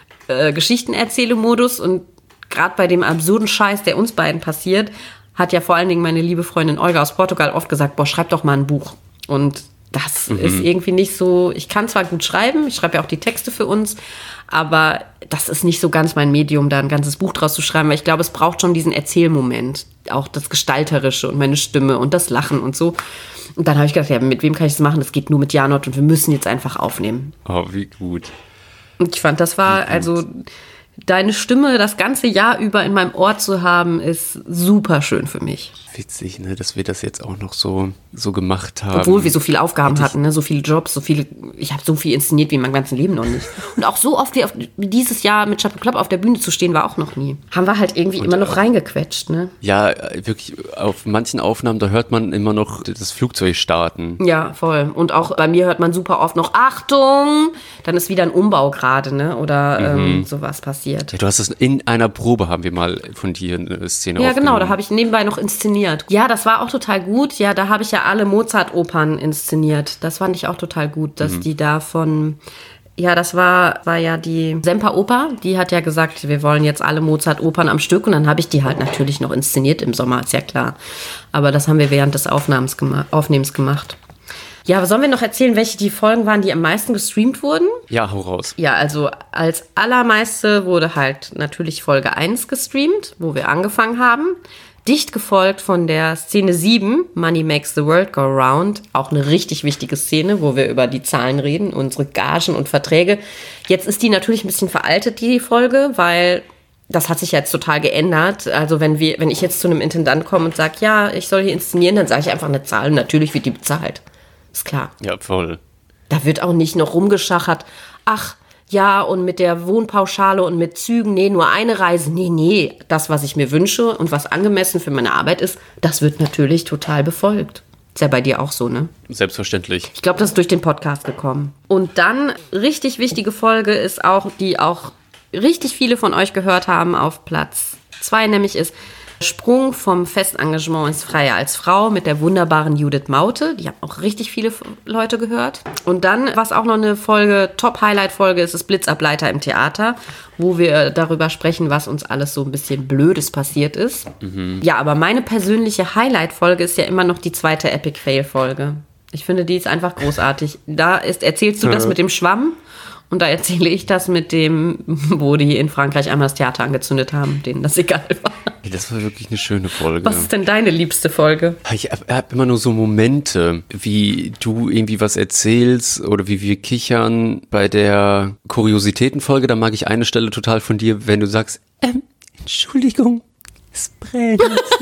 Geschichtenerzähle-Modus. Und gerade bei dem absurden Scheiß, der uns beiden passiert, hat ja vor allen Dingen meine liebe Freundin Olga aus Portugal oft gesagt, boah, schreib doch mal ein Buch. Und das ist irgendwie nicht so, ich kann zwar gut schreiben, ich schreibe ja auch die Texte für uns, aber das ist nicht so ganz mein Medium, da ein ganzes Buch draus zu schreiben, weil ich glaube, es braucht schon diesen Erzählmoment, auch das Gestalterische und meine Stimme und das Lachen und so. Und dann habe ich gedacht, ja, mit wem kann ich das machen? Das geht nur mit Janot und wir müssen jetzt einfach aufnehmen. Oh, wie gut. Und ich fand, das war, also deine Stimme das ganze Jahr über in meinem Ohr zu haben, ist super schön für mich. Witzig, ne, dass wir das jetzt auch noch so gemacht haben. Obwohl wir so viele Aufgaben hatten, ne, so viele Jobs, ich habe so viel inszeniert wie in meinem ganzen Leben noch nicht. Und auch so oft wie dieses Jahr mit Chapeau Club auf der Bühne zu stehen, war auch noch nie. Haben wir halt irgendwie immer noch reingequetscht, ne? Ja, wirklich, auf manchen Aufnahmen, da hört man immer noch das Flugzeug starten. Ja, voll. Und auch bei mir hört man super oft noch, Achtung, dann ist wieder ein Umbau gerade, ne, oder sowas passiert. Ja, du hast es in einer Probe, haben wir mal von dir eine Szene aufgenommen. Ja, genau, da habe ich nebenbei noch inszeniert. Ja, das war auch total gut. Ja, da habe ich ja alle Mozart-Opern inszeniert. Das fand ich auch total gut, dass die davon... Ja, das war ja die Semperoper. Die hat ja gesagt, wir wollen jetzt alle Mozart-Opern am Stück. Und dann habe ich die halt natürlich noch inszeniert im Sommer, ist ja klar. Aber das haben wir während des Aufnehmens gemacht. Ja, sollen wir noch erzählen, welche die Folgen waren, die am meisten gestreamt wurden? Ja, hau raus. Ja, also als allermeiste wurde halt natürlich Folge 1 gestreamt, wo wir angefangen haben. Dicht gefolgt von der Szene 7, Money Makes the World Go Round. Auch eine richtig wichtige Szene, wo wir über die Zahlen reden, unsere Gagen und Verträge. Jetzt ist die natürlich ein bisschen veraltet, die Folge, weil das hat sich jetzt total geändert. Also wenn ich jetzt zu einem Intendant komme und sage, ja, ich soll hier inszenieren, dann sage ich einfach eine Zahl und natürlich wird die bezahlt. Ist klar. Ja, voll. Da wird auch nicht noch rumgeschachert, ach, ja, und mit der Wohnpauschale und mit Zügen, nee, nur eine Reise. Nee, das, was ich mir wünsche und was angemessen für meine Arbeit ist, das wird natürlich total befolgt. Ist ja bei dir auch so, ne? Selbstverständlich. Ich glaube, das ist durch den Podcast gekommen. Und dann, richtig wichtige Folge ist auch, die auch richtig viele von euch gehört haben, auf Platz 2, nämlich ist Sprung vom Festengagement ins Freie als Frau mit der wunderbaren Judith Maute. Die haben auch richtig viele Leute gehört. Und dann, was auch noch eine Folge, Top-Highlight-Folge ist, ist Blitzableiter im Theater, wo wir darüber sprechen, was uns alles so ein bisschen Blödes passiert ist. Ja, aber meine persönliche Highlight-Folge ist ja immer noch die zweite Epic-Fail-Folge. Ich finde, die ist einfach großartig. Da erzählst du das mit dem Schwamm. Und da erzähle ich das mit dem, wo die in Frankreich einmal das Theater angezündet haben, denen das egal war. Das war wirklich eine schöne Folge. Was ist denn deine liebste Folge? Ich habe immer nur so Momente, wie du irgendwie was erzählst oder wie wir kichern. Bei der Kuriositätenfolge, da mag ich eine Stelle total von dir, wenn du sagst, Entschuldigung, es brennt.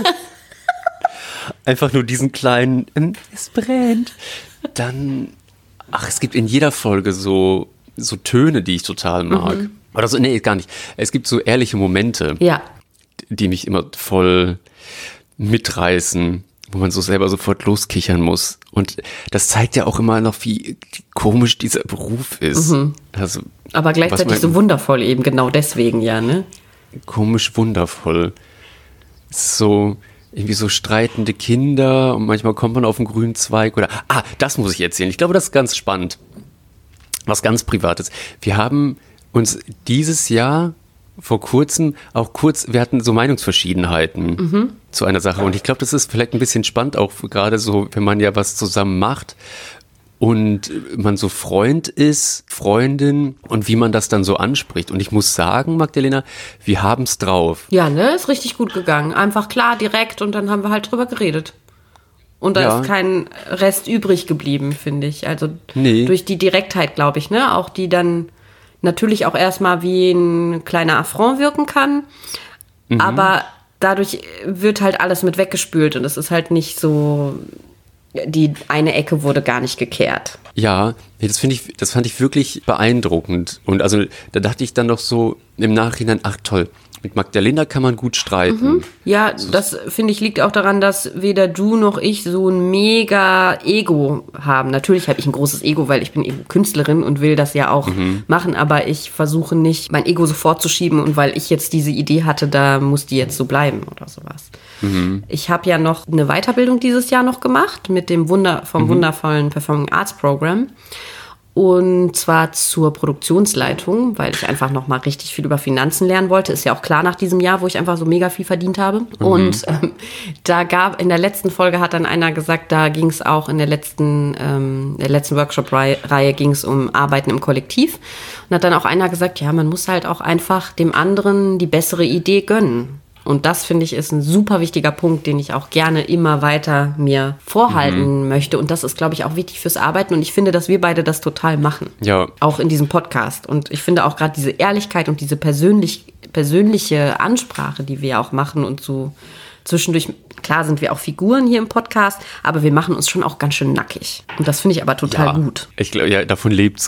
Einfach nur diesen kleinen, es brennt. Dann, es gibt in jeder Folge so Töne, die ich total mag. Oder so, nee, gar nicht. Es gibt so ehrliche Momente, die mich immer voll mitreißen, wo man so selber sofort loskichern muss. Und das zeigt ja auch immer noch, wie komisch dieser Beruf ist. Also, aber gleichzeitig so wundervoll eben, genau deswegen ja, ne? Komisch wundervoll. So irgendwie so streitende Kinder und manchmal kommt man auf einen grünen Zweig oder, das muss ich erzählen. Ich glaube, das ist ganz spannend. Was ganz Privates. Wir haben uns dieses Jahr vor kurzem auch wir hatten so Meinungsverschiedenheiten zu einer Sache. Und ich glaube, das ist vielleicht ein bisschen spannend, auch gerade so, wenn man ja was zusammen macht und man so Freund ist, Freundin und wie man das dann so anspricht. Und ich muss sagen, Magdalena, wir haben es drauf. Ja, ne, ist richtig gut gegangen. Einfach klar, direkt und dann haben wir halt drüber geredet. Und da ist kein Rest übrig geblieben, finde ich. Also durch die Direktheit, glaube ich, ne, auch die dann natürlich auch erstmal wie ein kleiner Affront wirken kann. Aber dadurch wird halt alles mit weggespült und es ist halt nicht so, die eine Ecke wurde gar nicht gekehrt. Ja, das fand ich wirklich beeindruckend. Und also da dachte ich dann noch so im Nachhinein, ach toll, mit Magdalena kann man gut streiten. Ja, das finde ich liegt auch daran, dass weder du noch ich so ein mega Ego haben. Natürlich habe ich ein großes Ego, weil ich bin eben Künstlerin und will das ja auch machen, aber ich versuche nicht, mein Ego sofort zu schieben und weil ich jetzt diese Idee hatte, da muss die jetzt so bleiben oder sowas. Ich habe ja noch eine Weiterbildung dieses Jahr noch gemacht mit dem wundervollen Performing Arts Program. Und zwar zur Produktionsleitung, weil ich einfach noch mal richtig viel über Finanzen lernen wollte. Ist ja auch klar nach diesem Jahr, wo ich einfach so mega viel verdient habe. Und in der letzten Folge hat dann einer gesagt, da ging es auch in der letzten Workshop-Reihe ging es um Arbeiten im Kollektiv. Und hat dann auch einer gesagt, ja, man muss halt auch einfach dem anderen die bessere Idee gönnen. Und das, finde ich, ist ein super wichtiger Punkt, den ich auch gerne immer weiter mir vorhalten möchte. Und das ist, glaube ich, auch wichtig fürs Arbeiten. Und ich finde, dass wir beide das total machen. Ja. Auch in diesem Podcast. Und ich finde auch gerade diese Ehrlichkeit und diese persönliche Ansprache, die wir ja auch machen und so zwischendurch, klar sind wir auch Figuren hier im Podcast, aber wir machen uns schon auch ganz schön nackig. Und das finde ich aber total gut. Ich glaube, ja, davon lebt's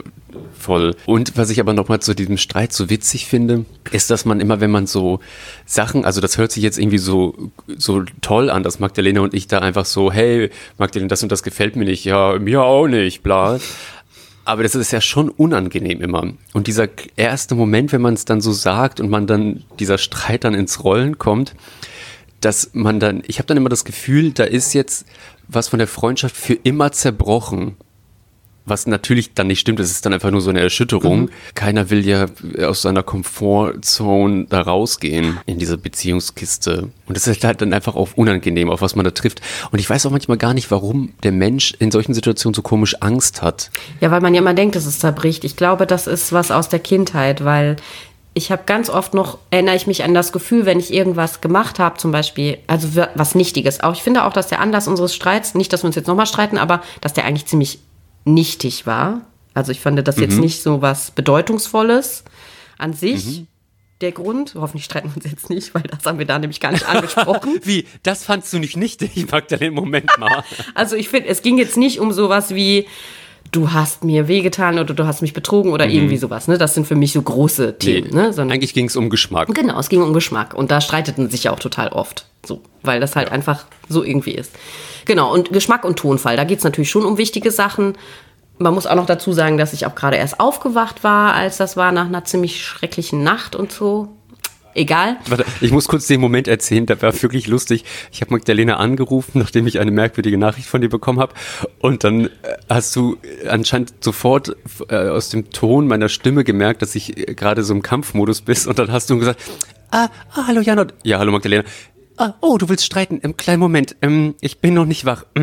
voll. Und was ich aber nochmal zu diesem Streit so witzig finde, ist, dass man immer, wenn man so Sachen, also das hört sich jetzt irgendwie so toll an, dass Magdalena und ich da einfach so, hey, Magdalena, das und das gefällt mir nicht, ja, mir auch nicht, bla. Aber das ist ja schon unangenehm immer. Und dieser erste Moment, wenn man es dann so sagt und man dann, dieser Streit dann ins Rollen kommt, dass man dann, ich habe dann immer das Gefühl, da ist jetzt was von der Freundschaft für immer zerbrochen. Was natürlich dann nicht stimmt, es ist dann einfach nur so eine Erschütterung. Keiner will ja aus seiner Komfortzone da rausgehen in diese Beziehungskiste. Und das ist halt dann einfach auch unangenehm, auf was man da trifft. Und ich weiß auch manchmal gar nicht, warum der Mensch in solchen Situationen so komisch Angst hat. Ja, weil man ja immer denkt, dass es zerbricht. Ich glaube, das ist was aus der Kindheit, weil ich habe ganz oft noch, erinnere ich mich an das Gefühl, wenn ich irgendwas gemacht habe, zum Beispiel, also was Nichtiges. Auch ich finde auch, dass der Anlass unseres Streits, nicht, dass wir uns jetzt nochmal streiten, aber dass der eigentlich ziemlich nichtig war. Also ich fand das jetzt nicht so was Bedeutungsvolles an sich. Der Grund, hoffentlich streiten wir uns jetzt nicht, weil das haben wir da nämlich gar nicht angesprochen. Wie? Das fandst du nicht nichtig? Ich mag da den Moment mal. Also ich finde, es ging jetzt nicht um sowas wie, du hast mir wehgetan oder du hast mich betrogen oder irgendwie sowas. Ne? Das sind für mich so große Themen. Nee, ne? Sondern, eigentlich ging es um Geschmack. Genau, es ging um Geschmack. Und da streiteten sich ja auch total oft. So, weil das halt einfach so irgendwie ist. Genau, und Geschmack und Tonfall, da geht es natürlich schon um wichtige Sachen. Man muss auch noch dazu sagen, dass ich auch gerade erst aufgewacht war, als das war, nach einer ziemlich schrecklichen Nacht und so. Egal. Warte, ich muss kurz den Moment erzählen, der war wirklich lustig. Ich habe Magdalena angerufen, nachdem ich eine merkwürdige Nachricht von dir bekommen habe. Und dann hast du anscheinend sofort aus dem Ton meiner Stimme gemerkt, dass ich gerade so im Kampfmodus bist. Und dann hast du gesagt, hallo Janot. Ja, hallo Magdalena. Oh, du willst streiten? Kleinen Moment. Ich bin noch nicht wach.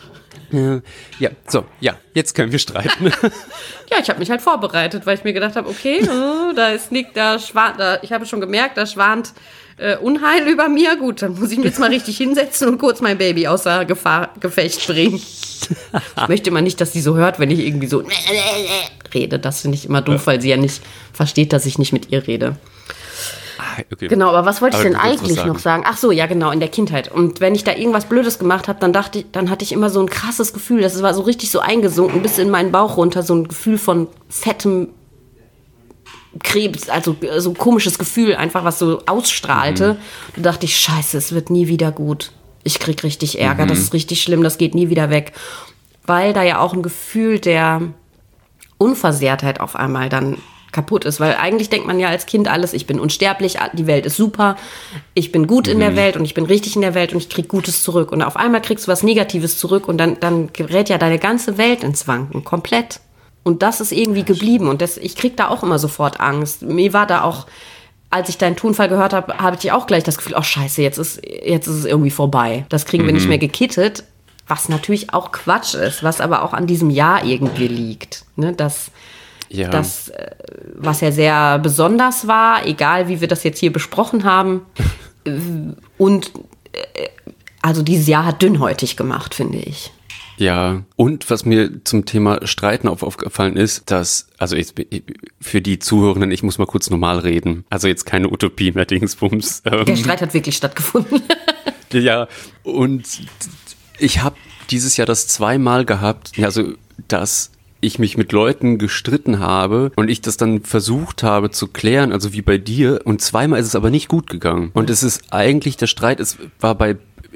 Ja, so, ja, jetzt können wir streiten. Ja, ich habe mich halt vorbereitet, weil ich mir gedacht habe, okay, ich habe schon gemerkt, da schwant Unheil über mir. Gut, dann muss ich mich jetzt mal richtig hinsetzen und kurz mein Baby außer Gefecht bringen. Ich möchte immer nicht, dass sie so hört, wenn ich irgendwie so rede. Das finde ich immer doof, weil sie ja nicht versteht, dass ich nicht mit ihr rede. Okay. Genau, aber was wollte ich denn eigentlich noch sagen? Ach so, ja genau, in der Kindheit. Und wenn ich da irgendwas Blödes gemacht habe, dann hatte ich immer so ein krasses Gefühl, das war so richtig so eingesunken, bis in meinen Bauch runter, so ein Gefühl von fettem Krebs, also so ein komisches Gefühl, einfach was so ausstrahlte. Da dachte ich, scheiße, es wird nie wieder gut. Ich krieg richtig Ärger, das ist richtig schlimm, das geht nie wieder weg. Weil da ja auch ein Gefühl der Unversehrtheit auf einmal dann kaputt ist, weil eigentlich denkt man ja als Kind alles, ich bin unsterblich, die Welt ist super, ich bin gut in der Welt und ich bin richtig in der Welt und ich krieg Gutes zurück. Und auf einmal kriegst du was Negatives zurück und dann gerät ja deine ganze Welt ins Wanken, komplett. Und das ist irgendwie geblieben und ich krieg da auch immer sofort Angst. Mir war da auch als ich deinen Tonfall gehört habe, habe ich auch gleich das Gefühl, oh scheiße, jetzt ist es irgendwie vorbei. Das kriegen wir nicht mehr gekittet, was natürlich auch Quatsch ist, was aber auch an diesem Jahr irgendwie liegt. Ne? Das, was ja sehr besonders war, egal wie wir das jetzt hier besprochen haben. Und also dieses Jahr hat dünnhäutig gemacht, finde ich. Ja, und was mir zum Thema Streiten aufgefallen ist, dass, also jetzt für die Zuhörenden, ich muss mal kurz normal reden, also jetzt keine Utopie mehr, Dingsbums. Der Streit hat wirklich stattgefunden. Ja, und ich habe dieses Jahr das 2-mal gehabt, also dass ich mich mit Leuten gestritten habe und ich das dann versucht habe zu klären, also wie bei dir, und 2-mal ist es aber nicht gut gegangen. Und es ist eigentlich, der Streit, es war bei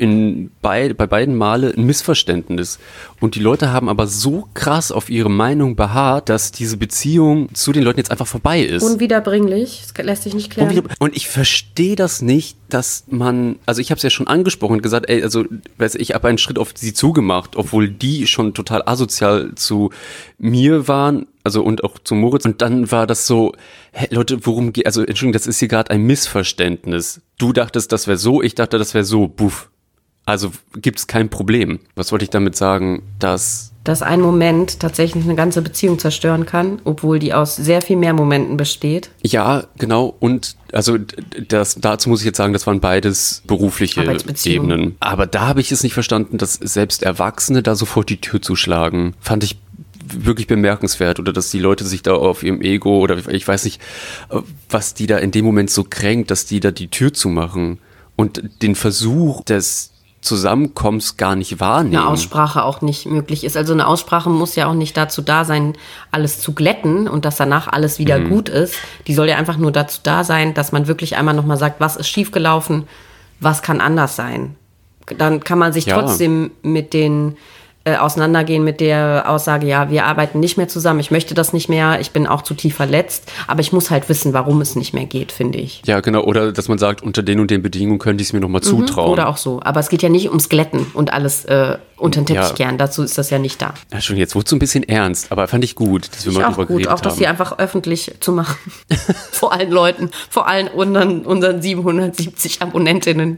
beiden Male ein Missverständnis. Und die Leute haben aber so krass auf ihre Meinung beharrt, dass diese Beziehung zu den Leuten jetzt einfach vorbei ist. Unwiederbringlich, das lässt sich nicht klären. Und ich verstehe das nicht, dass man, also ich habe es ja schon angesprochen und gesagt, ey, also ich habe einen Schritt auf sie zugemacht, obwohl die schon total asozial zu mir waren, also und auch zu Moritz. Und dann war das so, hey, Leute, worum geht, also Entschuldigung, das ist hier gerade ein Missverständnis. Du dachtest, das wäre so, ich dachte, das wäre so, buff. Also gibt's kein Problem. Was wollte ich damit sagen, dass ein Moment tatsächlich eine ganze Beziehung zerstören kann, obwohl die aus sehr viel mehr Momenten besteht. Ja, genau. Und also dazu muss ich jetzt sagen, das waren beides berufliche Ebenen. Aber da habe ich es nicht verstanden, dass selbst Erwachsene da sofort die Tür zuschlagen. Fand ich wirklich bemerkenswert. Oder dass die Leute sich da auf ihrem Ego oder ich weiß nicht, was die da in dem Moment so kränkt, dass die da die Tür zumachen und den Versuch des Zusammenkommens gar nicht wahrnehmen. Eine Aussprache auch nicht möglich ist. Also eine Aussprache muss ja auch nicht dazu da sein, alles zu glätten und dass danach alles wieder gut ist. Die soll ja einfach nur dazu da sein, dass man wirklich einmal nochmal sagt, was ist schiefgelaufen, was kann anders sein. Dann kann man sich trotzdem mit den auseinandergehen mit der Aussage, ja, wir arbeiten nicht mehr zusammen, ich möchte das nicht mehr, ich bin auch zu tief verletzt, aber ich muss halt wissen, warum es nicht mehr geht, finde ich. Ja, genau, oder dass man sagt, unter den und den Bedingungen könnte ich es mir nochmal zutrauen. Oder auch so, aber es geht ja nicht ums Glätten und alles unter den Teppich kehren, dazu ist das ja nicht da. Ja, schon, jetzt wurde es so ein bisschen ernst, aber fand ich gut, dass wir mal drüber geredet haben. Auch das hier einfach öffentlich zu machen, vor allen Leuten, vor allen unseren 770 Abonnentinnen.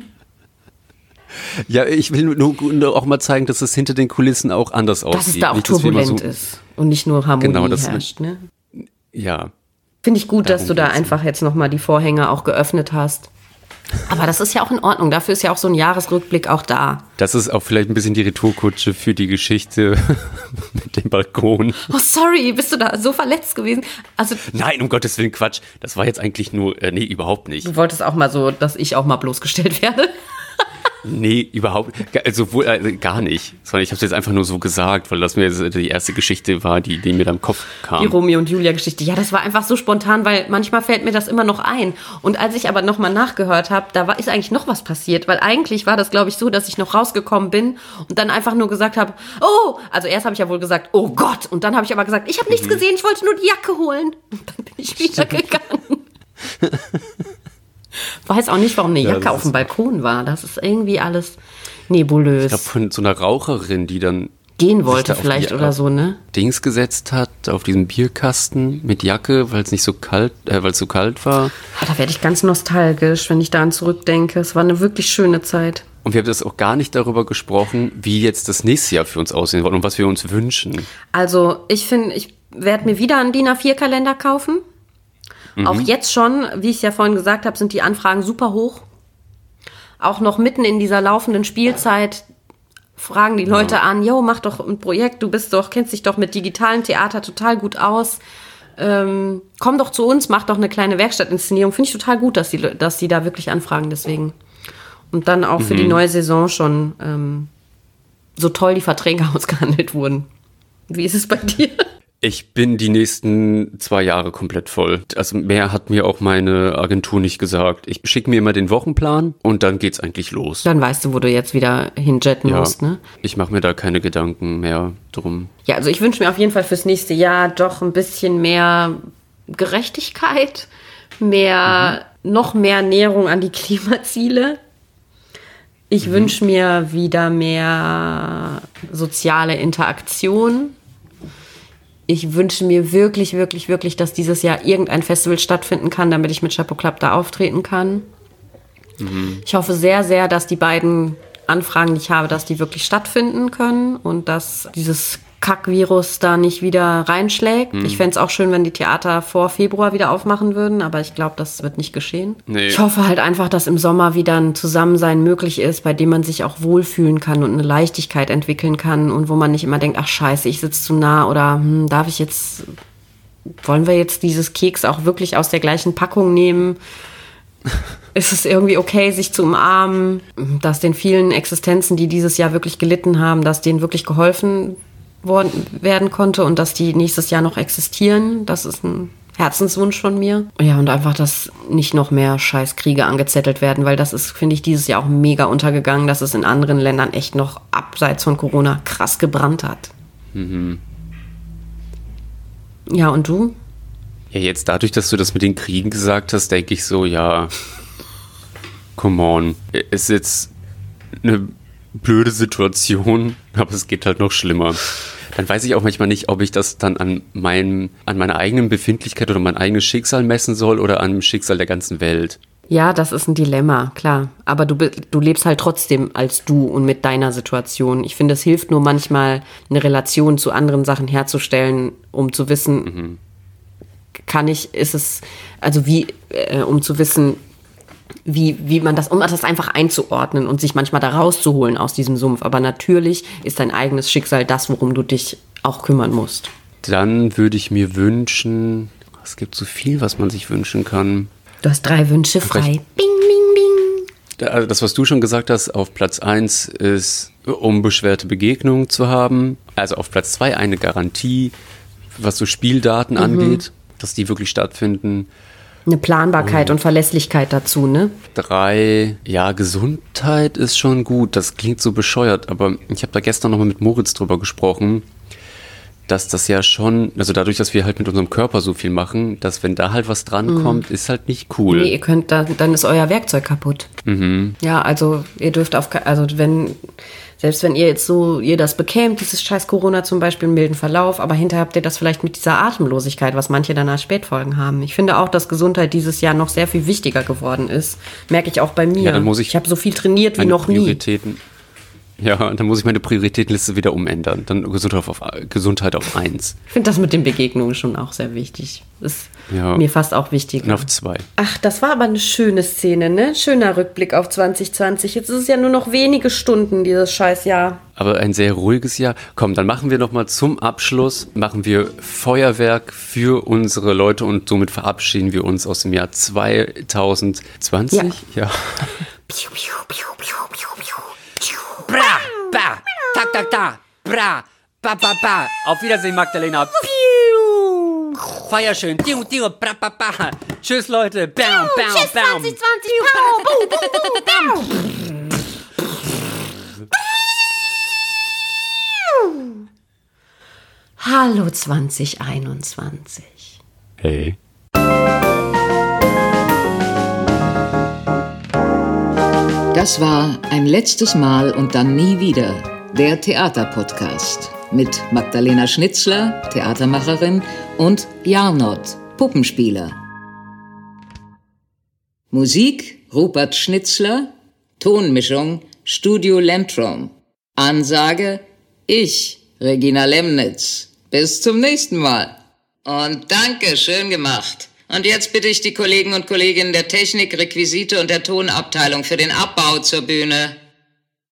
Ja, ich will nur auch mal zeigen, dass es hinter den Kulissen auch anders aussieht. Dass es da auch nicht, turbulent ist und nicht nur Harmonie herrscht. Ne? Ja. Finde ich gut, dass du da einfach jetzt nochmal die Vorhänge auch geöffnet hast. Aber das ist ja auch in Ordnung. Dafür ist ja auch so ein Jahresrückblick auch da. Das ist auch vielleicht ein bisschen die Retourkutsche für die Geschichte mit dem Balkon. Oh, sorry, bist du da so verletzt gewesen? Also, nein, um Gottes Willen, Quatsch. Das war jetzt eigentlich nur, nee, überhaupt nicht. Du wolltest auch mal so, dass ich auch mal bloßgestellt werde? Nee, überhaupt, also gar nicht. Sondern ich habe es jetzt einfach nur so gesagt, weil das mir die erste Geschichte war, die mir da im Kopf kam. Die Romeo und Julia Geschichte. Ja, das war einfach so spontan, weil manchmal fällt mir das immer noch ein. Und als ich aber nochmal nachgehört habe, ist eigentlich noch was passiert. Weil eigentlich war das, glaube ich, so, dass ich noch rausgekommen bin und dann einfach nur gesagt habe, oh, also erst habe ich ja wohl gesagt, oh Gott. Und dann habe ich aber gesagt, ich habe nichts gesehen, ich wollte nur die Jacke holen. Und dann bin ich wieder gegangen. Weiß auch nicht, warum eine Jacke auf dem Balkon war. Das ist irgendwie alles nebulös. Ich glaube, von so einer Raucherin, die dann gehen wollte vielleicht oder so, ne? Dings gesetzt hat, auf diesem Bierkasten mit Jacke, weil es nicht so kalt, weil es so kalt war. Da werde ich ganz nostalgisch, wenn ich daran zurückdenke. Es war eine wirklich schöne Zeit. Und wir haben das auch gar nicht darüber gesprochen, wie jetzt das nächste Jahr für uns aussehen wird und was wir uns wünschen. Also ich finde, ich werde mir wieder einen DIN A4-Kalender kaufen. Auch jetzt schon, wie ich es ja vorhin gesagt habe, sind die Anfragen super hoch. Auch noch mitten in dieser laufenden Spielzeit fragen die Leute an, jo, mach doch ein Projekt, kennst dich doch mit digitalen Theater total gut aus. Komm doch zu uns, mach doch eine kleine Werkstattinszenierung. Finde ich total gut, dass die da wirklich anfragen, deswegen. Und dann auch für die neue Saison schon so toll die Verträge ausgehandelt wurden. Wie ist es bei dir? Ich bin die nächsten 2 Jahre komplett voll. Also mehr hat mir auch meine Agentur nicht gesagt. Ich schicke mir immer den Wochenplan und dann geht's eigentlich los. Dann weißt du, wo du jetzt wieder hinjetten musst, ne? Ich mache mir da keine Gedanken mehr drum. Ja, also ich wünsche mir auf jeden Fall fürs nächste Jahr doch ein bisschen mehr Gerechtigkeit, noch mehr Näherung an die Klimaziele. Ich wünsche mir wieder mehr soziale Interaktion. Ich wünsche mir wirklich, wirklich, wirklich, dass dieses Jahr irgendein Festival stattfinden kann, damit ich mit Chapeau Club da auftreten kann. Ich hoffe sehr, sehr, dass die beiden Anfragen, die ich habe, dass die wirklich stattfinden können und dass dieses Kackvirus da nicht wieder reinschlägt. Ich fände es auch schön, wenn die Theater vor Februar wieder aufmachen würden, aber ich glaube, das wird nicht geschehen. Nee. Ich hoffe halt einfach, dass im Sommer wieder ein Zusammensein möglich ist, bei dem man sich auch wohlfühlen kann und eine Leichtigkeit entwickeln kann und wo man nicht immer denkt, ach scheiße, ich sitze zu nah oder wollen wir jetzt dieses Keks auch wirklich aus der gleichen Packung nehmen? Ist es irgendwie okay, sich zu umarmen, dass den vielen Existenzen, die dieses Jahr wirklich gelitten haben, dass denen wirklich geholfen werden konnte und dass die nächstes Jahr noch existieren. Das ist ein Herzenswunsch von mir. Ja, und einfach, dass nicht noch mehr Scheißkriege angezettelt werden, weil das ist, finde ich, dieses Jahr auch mega untergegangen, dass es in anderen Ländern echt noch abseits von Corona krass gebrannt hat. Ja, und du? Ja, jetzt dadurch, dass du das mit den Kriegen gesagt hast, denke ich so, ja, come on. Ist jetzt eine blöde Situation, aber es geht halt noch schlimmer. Dann weiß ich auch manchmal nicht, ob ich das dann an meiner eigenen Befindlichkeit oder mein eigenes Schicksal messen soll oder an dem Schicksal der ganzen Welt. Ja, das ist ein Dilemma, klar. Aber du lebst halt trotzdem als du und mit deiner Situation. Ich finde, es hilft nur manchmal, eine Relation zu anderen Sachen herzustellen, um zu wissen, um zu wissen, wie man das, um das einfach einzuordnen und sich manchmal da rauszuholen aus diesem Sumpf. Aber natürlich ist dein eigenes Schicksal das, worum du dich auch kümmern musst. Dann würde ich mir wünschen, es gibt so viel, was man sich wünschen kann. Du hast 3 Wünsche frei. Bing, bing, bing. Also das, was du schon gesagt hast, auf Platz 1 ist, unbeschwerte Begegnungen zu haben. Also auf Platz 2 eine Garantie, was so Spieldaten angeht, dass die wirklich stattfinden. Eine Planbarkeit und Verlässlichkeit dazu, ne? 3, ja, Gesundheit ist schon gut. Das klingt so bescheuert, aber ich habe da gestern nochmal mit Moritz drüber gesprochen, dass das ja schon, also dadurch, dass wir halt mit unserem Körper so viel machen, dass wenn da halt was drankommt, ist halt nicht cool. Nee, ihr könnt dann ist euer Werkzeug kaputt. Ja, also ihr dürft selbst wenn ihr jetzt ihr das bekämt, dieses scheiß Corona zum Beispiel, einen milden Verlauf, aber hinterher habt ihr das vielleicht mit dieser Atemlosigkeit, was manche dann als Spätfolgen haben. Ich finde auch, dass Gesundheit dieses Jahr noch sehr viel wichtiger geworden ist. Merke ich auch bei mir. Ja, dann muss ich habe so viel trainiert wie noch nie. Ja, dann muss ich meine Prioritätenliste wieder umändern. Dann Gesundheit auf 1. Ich finde das mit den Begegnungen schon auch sehr wichtig. Ist mir fast auch wichtig. Und auf 2. Ach, das war aber eine schöne Szene, ne? Schöner Rückblick auf 2020. Jetzt ist es ja nur noch wenige Stunden, dieses Scheißjahr. Aber ein sehr ruhiges Jahr. Komm, dann machen wir nochmal zum Abschluss, Feuerwerk für unsere Leute und somit verabschieden wir uns aus dem Jahr 2020. Ja. Piu, piu, piu, piu, piu, piu. Bra, ba, tak, tak, tak, bra, ba, ba, ba. Auf Wiedersehen, Magdalena. Piu. Feier schön. Tiu, tiu, bra, ba, ba. Tschüss, Leute. Bam, bam, Tschüss, bam. 2020. Hallo 2021. Hey. Das war Ein letztes Mal und dann nie wieder, der Theaterpodcast mit Magdalena Schnitzler, Theatermacherin, und Jarnot, Puppenspieler. Musik Rupert Schnitzler, Tonmischung Studio Lentrum. Ansage ich, Regina Lemnitz. Bis zum nächsten Mal. Und danke, schön gemacht. Und jetzt bitte ich die Kollegen und Kolleginnen der Technik, Requisite und der Tonabteilung für den Abbau zur Bühne.